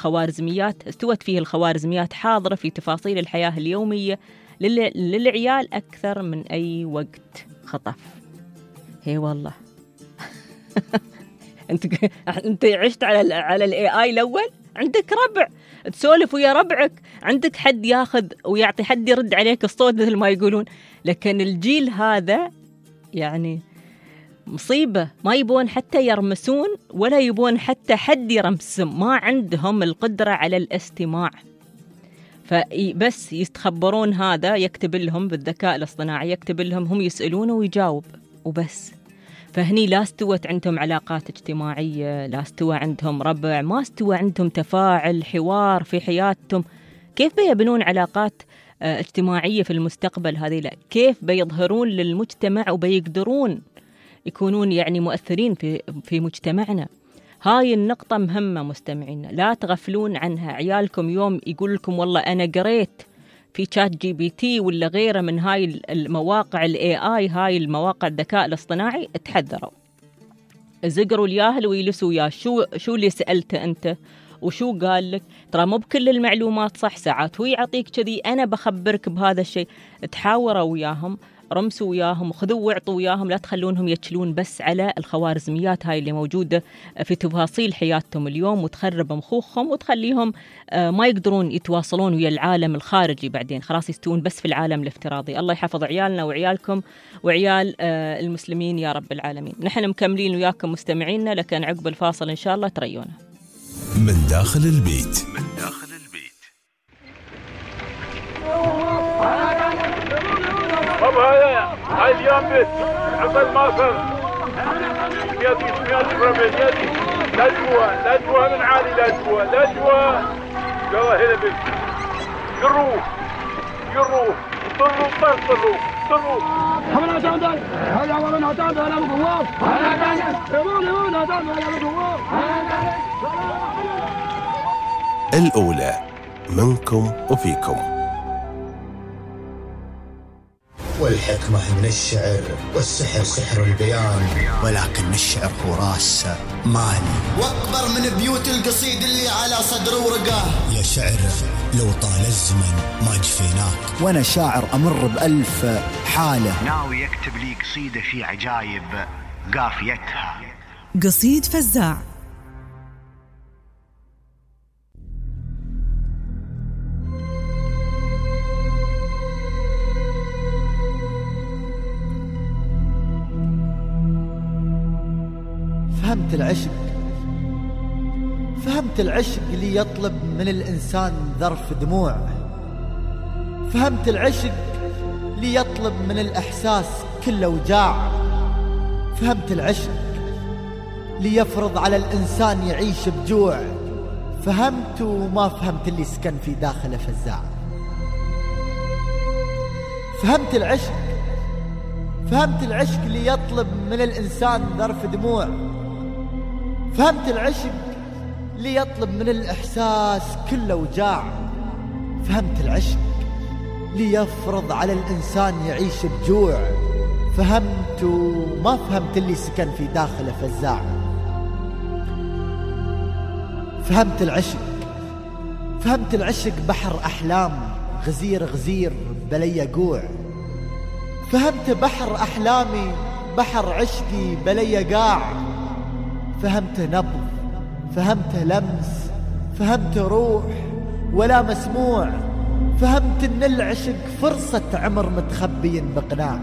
الخوارزميات حاضرة في تفاصيل الحياة اليومية للعيال أكثر من أي وقت خطف. هي والله أنت عشت على الAI الأول، عندك ربع تسولف ويا ربعك، عندك حد ياخذ ويعطي، حد يرد عليك الصوت مثل ما يقولون. لكن الجيل هذا يعني مصيبة، ما يبون حتى يرمسون ولا يبون حتى حد يرمسهم، ما عندهم القدرة على الاستماع، فبس يستخبرون. هذا يكتب لهم بالذكاء الاصطناعي، يكتب لهم، هم يسألونه ويجاوب وبس. فهني لا استوت عندهم علاقات اجتماعية، لا استوى عندهم ربع، ما استوى عندهم تفاعل حوار في حياتهم، كيف بيبنون علاقات اجتماعية في المستقبل هذه؟ لا، كيف بيظهرون للمجتمع وبيقدرون يكونون يعني مؤثرين في مجتمعنا؟ هاي النقطة مهمة مستمعينا، لا تغفلون عنها. عيالكم يوم يقول لكم والله أنا قريت في ChatGPT ولا غيره من هاي المواقع AI، هاي المواقع الذكاء الاصطناعي، تحذروا، زقروا الياهل ويلسوا يا شو اللي سألته أنت وشو قال لك. ترى مو بكل المعلومات صح، ساعات هو يعطيك كذي أنا بخبرك بهذا الشيء. تحاوروا وياهم، رمسوا وياهم، خذوا وعطوا وياهم، لا تخلونهم يتشلون بس على الخوارزميات هاي اللي موجودة في تفاصيل حياتهم اليوم وتخرب مخوخهم وتخليهم ما يقدرون يتواصلون ويا العالم الخارجي بعدين، خلاص يستوون بس في العالم الافتراضي. الله يحفظ عيالنا وعيالكم وعيال المسلمين يا رب العالمين. نحن مكملين وياكم مستمعينا، لكن عقب الفاصل إن شاء الله تريونا. من داخل البيت. هاي اليوم بس عقل ما صار يدي ربيتي لا جوا من عالي، لا جوا يلا هنا بس قروا طلوا حمنا جاندل هيا ورنا جاندل على القوام يمون جاندل على القوام. الأولى منكم وفيكم. والحكمة من الشعر والسحر سحر البيان، ولكن الشعر هو راس مالي واكبر من بيوت القصيد اللي على صدر ورقاه. يا شعر لو طال الزمن ما جفيناك، وانا شاعر امر بألف حالة، ناوي يكتب لي قصيدة في عجايب قافيتها. قصيد فزاع. فهمت العشق اللي يطلب من الإنسان ذرف دموع، فهمت العشق اللي يطلب من الإحساس كل وجاع، فهمت العشق اللي يفرض على الإنسان يعيش بجوع، فهمت وما فهمت اللي سكن في داخله فزاع. فهمت العشق اللي يطلب من الإنسان ذرف دموع، فهمت العشق اللي يطلب من الإحساس كله وجاع، فهمت العشق اللي يفرض على الإنسان يعيش بجوع، فهمت وما فهمت اللي سكن في داخله فزاع. فهمت العشق بحر أحلام غزير بلي يقوع، فهمت بحر أحلامي بحر عشقي بلي قاع، فهمت نبض فهمت لمس فهمت روح ولا مسموع، فهمت ان العشق فرصة عمر متخبي بقناع،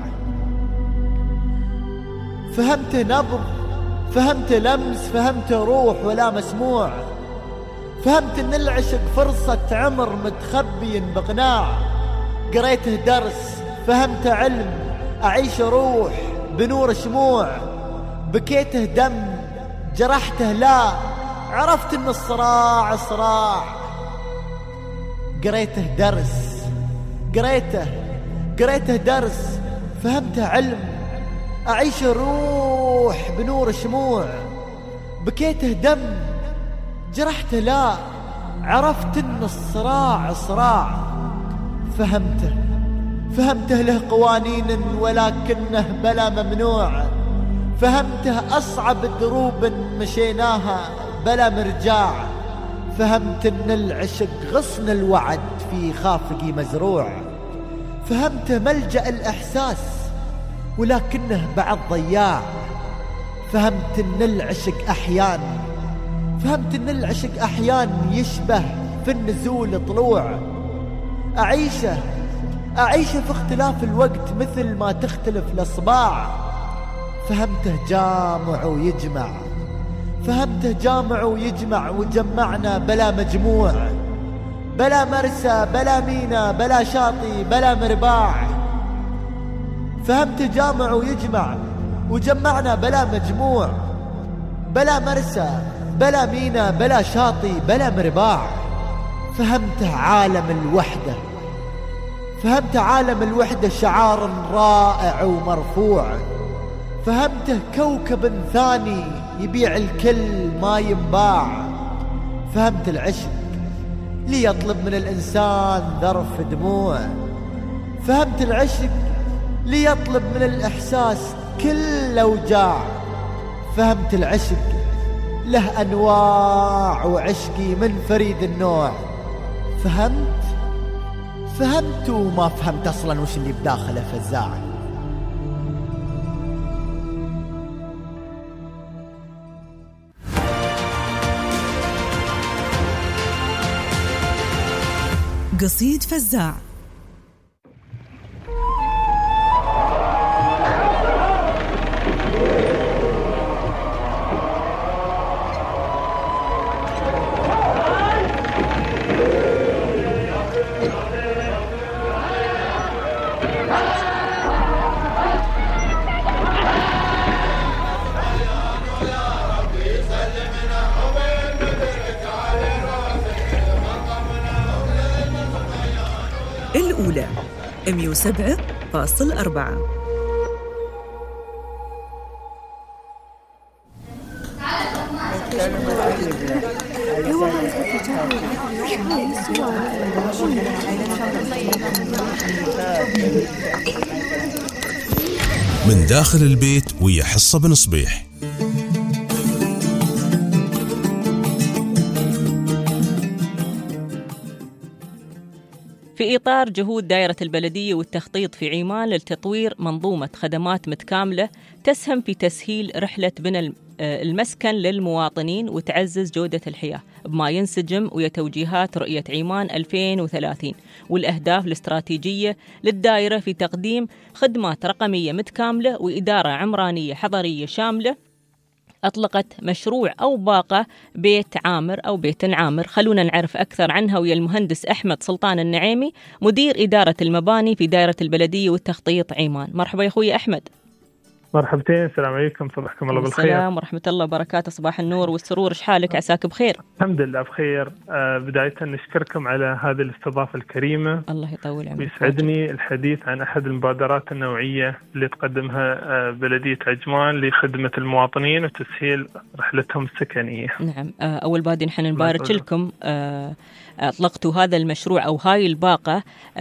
فهمت نبض فهمت لمس فهمت روح ولا مسموع، فهمت ان العشق فرصة عمر متخبي بقناع. قريته درس فهمت علم أعيش روح بنور شموع، بكيته دم جرحته لا عرفت ان الصراع صراع. قريته درس فهمت علم أعيش روح بنور شموع، بكيته دم جرحته لا عرفت ان الصراع صراع. فهمته له قوانين ولكنه بلا ممنوع، فهمته أصعب دروب مشيناها بلا مرجاع، فهمت ان العشق غصن الوعد في خافقي مزروع، فهمت ملجأ الإحساس ولكنه بعد ضياع، فهمت ان العشق أحيان يشبه في النزول طلوع، أعيشه في اختلاف الوقت مثل ما تختلف الأصباع، فهمته جامع ويجمع وجمعنا بلا مجموع، بلا مرسى بلا مينا بلا شاطي بلا مرباع، فهمت جامع ويجمع وجمعنا بلا مجموع، بلا مرسى بلا مينا بلا شاطي بلا مرباع، فهمته عالم الوحدة، فهمت عالم الوحدة شعار رائع ومرفوع، فهمته كوكب ثاني يبيع الكل ما ينباع، فهمت العشق ليطلب من الإنسان ذرف دموع، فهمت العشق ليطلب من الإحساس كل أوجاع، فهمت العشق له أنواع وعشقي من فريد النوع، فهمت وما فهمت أصلا وش اللي بداخله فزاع. قصيد فزاع. الأولى 107.4. من داخل البيت ويا حصة بن صبيح. في إطار جهود دائرة البلدية والتخطيط في عمان لتطوير منظومة خدمات متكاملة تسهم في تسهيل رحلة بناء المسكن للمواطنين وتعزز جودة الحياة بما ينسجم ويا توجيهات رؤية عمان 2030 والأهداف الاستراتيجية للدائرة في تقديم خدمات رقمية متكاملة وإدارة عمرانية حضرية شاملة. أطلقت مشروع أو باقة بيت عامر أو بيت عامر. خلونا نعرف أكثر عنها ويا المهندس أحمد سلطان النعيمي مدير إدارة المباني في دائرة البلدية والتخطيط عمان. مرحبا يا أخوي أحمد. مرحبتين، السلام عليكم، صباحكم الله بالخير. السلام ورحمة الله وبركاته، صباح النور والسرور، إيش حالك؟ عساك بخير؟ الحمد لله بخير. بداية نشكركم على هذه الاستضافة الكريمة. الله يطول عمرك. ويسعدني الحديث عن أحد المبادرات النوعية اللي تقدمها بلدية عجمان لخدمة المواطنين وتسهيل رحلتهم السكنية. نعم، أول بادي نحن نبارك لكم أطلقتوا هذا المشروع أو هاي الباقة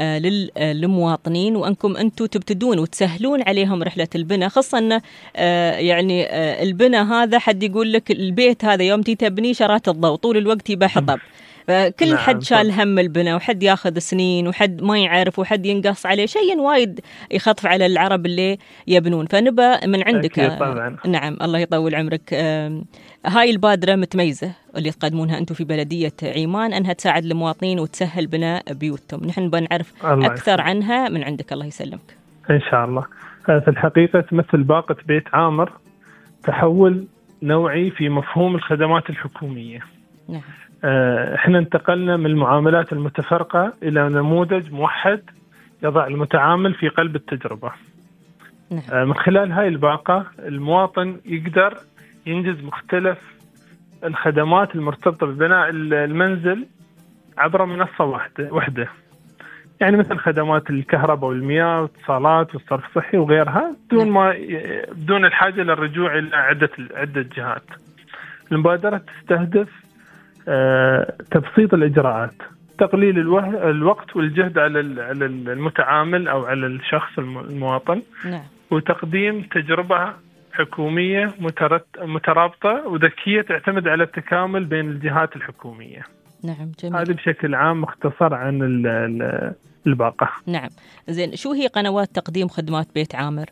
للمواطنين، وأنكم أنتم تبتدون وتسهلون عليهم رحلة البناء، خاصة أن يعني البناء هذا حد يقول لك البيت هذا يوم تبني شرات الضوء طول الوقت يبقى حطب، فكل نعم حد شال هم البناء، وحد ياخذ سنين، وحد ما يعرف، وحد ينقص عليه شيء وايد يخطف على العرب اللي يبنون. فنبى من عندك نعم الله يطول عمرك. هاي البادرة متميزة اللي تقدمونها أنتم في بلدية عمان أنها تساعد المواطنين وتسهل بناء بيوتهم. نحن بنعرف أكثر عنها من عندك، الله يسلمك. إن شاء الله. في الحقيقة تمثل باقة بيت عامر تحول نوعي في مفهوم الخدمات الحكومية. نعم. احنا انتقلنا من المعاملات المتفرقة إلى نموذج موحد يضع المتعامل في قلب التجربة. نعم. من خلال هاي الباقة المواطن يقدر ينجز مختلف الخدمات المرتبطة ببناء المنزل عبر منصة واحدة، يعني مثل خدمات الكهرباء والمياه والاتصالات والصرف الصحي وغيرها بدون الحاجة للرجوع إلى عدة جهات. المبادرة تستهدف تبسيط الإجراءات، تقليل الوقت والجهد على المتعامل أو على الشخص المواطن. نعم. وتقديم تجربة حكومية مترابطة وذكية تعتمد على التكامل بين الجهات الحكومية. نعم جميل. هذا بشكل عام مختصر عن الباقة. نعم زين، شو هي قنوات تقديم خدمات بيت عامر؟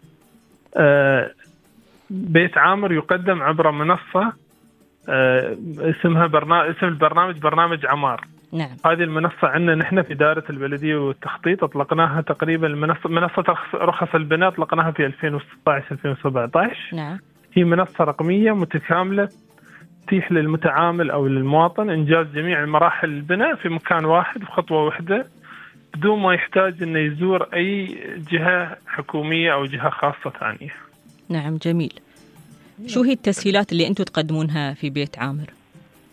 بيت عامر يقدم عبر منصة اسمها اسم البرنامج برنامج عمار. نعم. هذه المنصة عندنا نحن في دائرة البلدية والتخطيط أطلقناها تقريبا منصة رخص البناء أطلقناها في 2016-2017. نعم. هي منصة رقمية متكاملة تتيح للمتعامل أو للمواطن إنجاز جميع مراحل البناء في مكان واحد بخطوة واحدة بدون ما يحتاج إنه يزور أي جهة حكومية أو جهة خاصة ثانية. نعم جميل. شو هي التسهيلات اللي أنتم تقدمونها في بيت عامر؟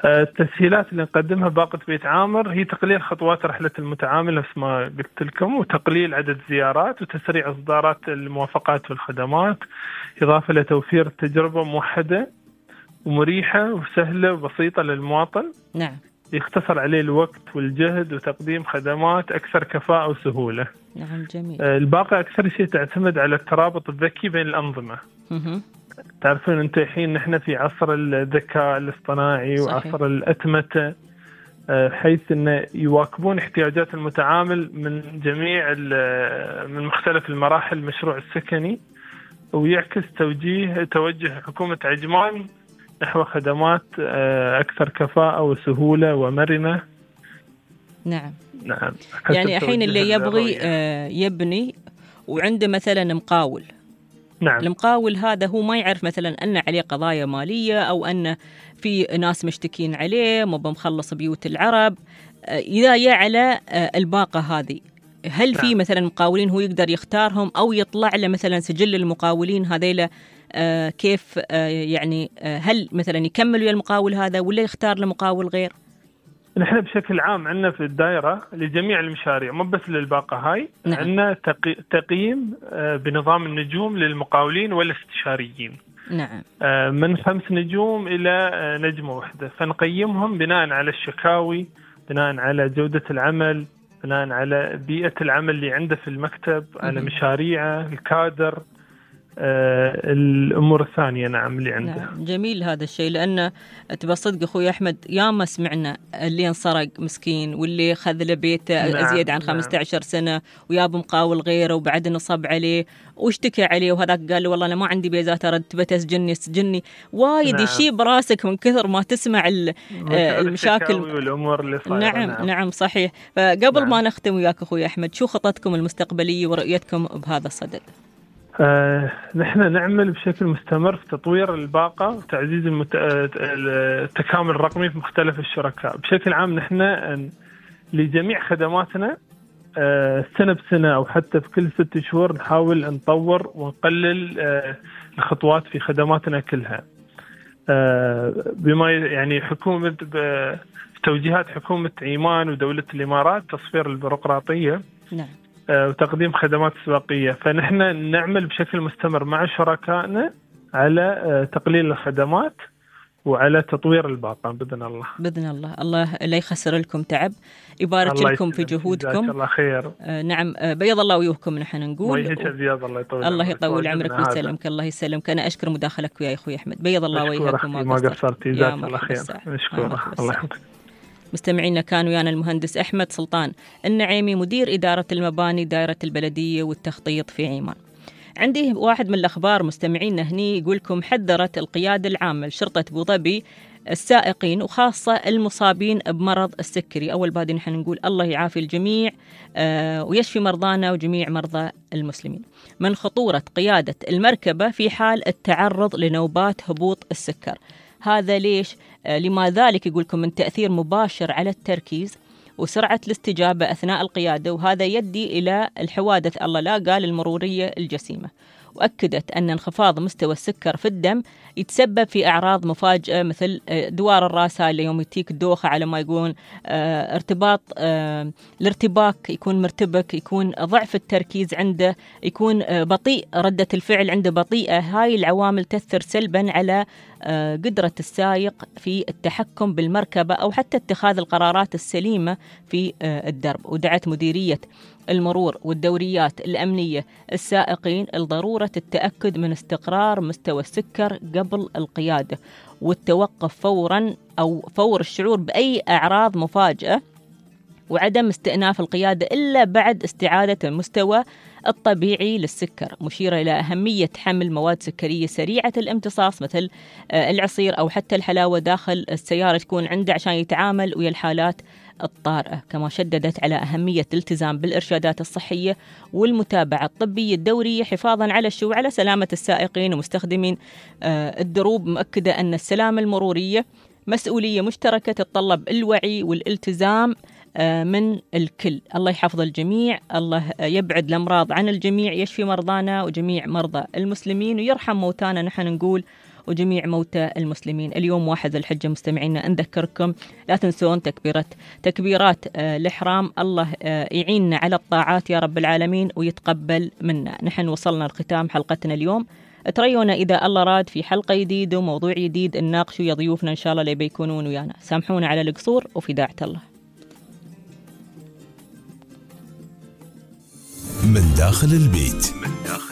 التسهيلات اللي نقدمها باقة بيت عامر هي تقليل خطوات رحلة المتعامل نفس ما قلت لكم، وتقليل عدد الزيارات، وتسريع إصدارات الموافقات والخدمات، إضافة لتوفير تجربة موحدة ومريحة وسهلة وبسيطة للمواطن. نعم. يختصر عليه الوقت والجهد، وتقديم خدمات أكثر كفاءة وسهولة. نعم جميل. الباقة أكثر شيء تعتمد على الترابط الذكي بين الأنظمة. تعرفين أنت الحين نحن في عصر الذكاء الاصطناعي وعصر الأتمتة، حيث أن يواكبون احتياجات المتعامل من جميع من مختلف المراحل المشروع السكني، ويعكس توجه حكومة عجمان نحو خدمات أكثر كفاءة وسهولة ومرنة. نعم. نعم. يعني الحين اللي يبغي يبني وعنده مثلا مقاول. نعم. المقاول هذا هو ما يعرف مثلا أن عليه قضايا مالية، أو أن في ناس مشتكين عليه مو بمخلص بيوت العرب. إذا جاء على الباقة هذه، هل في مثلا مقاولين هو يقدر يختارهم، أو يطلع له مثلا سجل المقاولين هذيلا كيف يعني هل مثلا يكمل ويا المقاول هذا ولا يختار له مقاول غير؟ نحن بشكل عام عندنا في الدائرة لجميع المشاريع مو بس للباقة هاي. نعم. عندنا تقييم بنظام النجوم للمقاولين والاستشاريين. نعم. من 5 نجوم إلى نجمة واحدة، فنقيمهم بناء على الشكاوي، بناء على جودة العمل، بناء على بيئة العمل اللي عنده في المكتب، على مشاريعه، الكادر، الأمور الثانية. نعم اللي عنده. نعم جميل هذا الشيء، لأن تبى صدق أخوي أحمد ياما سمعنا اللي انسرق مسكين، واللي خذ له بيته أزيد عن 15 سنة وياب مقاول غيره وبعد نصب عليه واشتكى عليه، وهذاك قال له والله أنا ما عندي بيزات أردت سجني وايد. يشيب براسك من كثر ما تسمع المشاكل والأمور اللي صايرة. نعم صحيح. فقبل ما نختم وياك أخوي أحمد، شو خطتكم المستقبلية ورؤيتكم بهذا الصدد؟ نحن نعمل بشكل مستمر في تطوير الباقة وتعزيز التكامل الرقمي في مختلف الشركاء. بشكل عام نحن لجميع خدماتنا سنة بسنة أو حتى في كل 6 شهور نحاول نطور ونقلل الخطوات في خدماتنا كلها، بما يعني حكومة توجيهات حكومة عمان ودولة الإمارات تصفير البيروقراطية. نعم. وتقديم خدمات سباقية. فنحن نعمل بشكل مستمر مع شركائنا على تقليل الخدمات وعلى تطوير الباقة بإذن الله. بإذن الله. الله لا يخسر لكم تعب، يبارك لكم في جهودكم. الله خير. نعم بيض الله وجوهكم نحن نقول. الله يطول عمرك ويسلمك. الله يسلمك. أنا أشكر مداخلك ويا أخوي أحمد، بيض الله وجهكم. ما قصرتي. جزاك الله خير. مشكورة. الله يحفظك. مستمعينا كان ويانا المهندس أحمد سلطان النعيمي، مدير إدارة المباني دائرة البلدية والتخطيط في عمان. عندي واحد من الأخبار مستمعينا هني يقولكم: حذرت القيادة العامة لشرطة أبو ظبي السائقين وخاصة المصابين بمرض السكري. أول بعد نحن نقول الله يعافي الجميع ويشفي مرضانا وجميع مرضى المسلمين من خطورة قيادة المركبة في حال التعرض لنوبات هبوط السكر. هذا ليش؟ لما ذلك يقولكم من تأثير مباشر على التركيز وسرعة الاستجابة أثناء القيادة، وهذا يؤدي إلى الحوادث الله لا قال المرورية الجسيمة. وأكدت أن انخفاض مستوى السكر في الدم يتسبب في أعراض مفاجئة مثل دوار الرأس، اللي يوم يتيك الدوخة على ما يقول الارتباك يكون مرتبك، يكون ضعف التركيز عنده، يكون بطيء، ردة الفعل عنده بطيئة. هاي العوامل تأثر سلبا على قدرة السائق في التحكم بالمركبة أو حتى اتخاذ القرارات السليمة في الدرب. ودعت مديرية المرور والدوريات الأمنية السائقين لضرورة التأكد من استقرار مستوى السكر قبل القيادة، والتوقف فورا أو فور الشعور بأي أعراض مفاجئة، وعدم استئناف القيادة إلا بعد استعادة المستوى الطبيعي للسكر، مشيرة إلى أهمية حمل مواد سكرية سريعة الامتصاص مثل العصير أو حتى الحلاوة داخل السيارة تكون عنده عشان يتعامل ويا الحالات الطارئة. كما شددت على أهمية الالتزام بالإرشادات الصحية والمتابعة الطبية الدورية حفاظا على سلامة السائقين ومستخدمين الدروب، مؤكدة أن السلامة المرورية مسؤولية مشتركة تتطلب الوعي والالتزام من الكل. الله يحفظ الجميع، الله يبعد الأمراض عن الجميع، يشفي مرضانا وجميع مرضى المسلمين ويرحم موتانا نحن نقول، وجميع موتى المسلمين. اليوم 1 ذي الحجة مستمعينا، نذكركم لا تنسون تكبيرات الإحرام. الله يعيننا على الطاعات يا رب العالمين ويتقبل منا. نحن وصلنا لختام حلقتنا اليوم. تريونا إذا الله راد في حلقة جديدة وموضوع جديد نناقشه يا ضيوفنا إن شاء الله اللي بيكونون ويانا. سامحونا على القصور وفي داعة الله. من داخل البيت.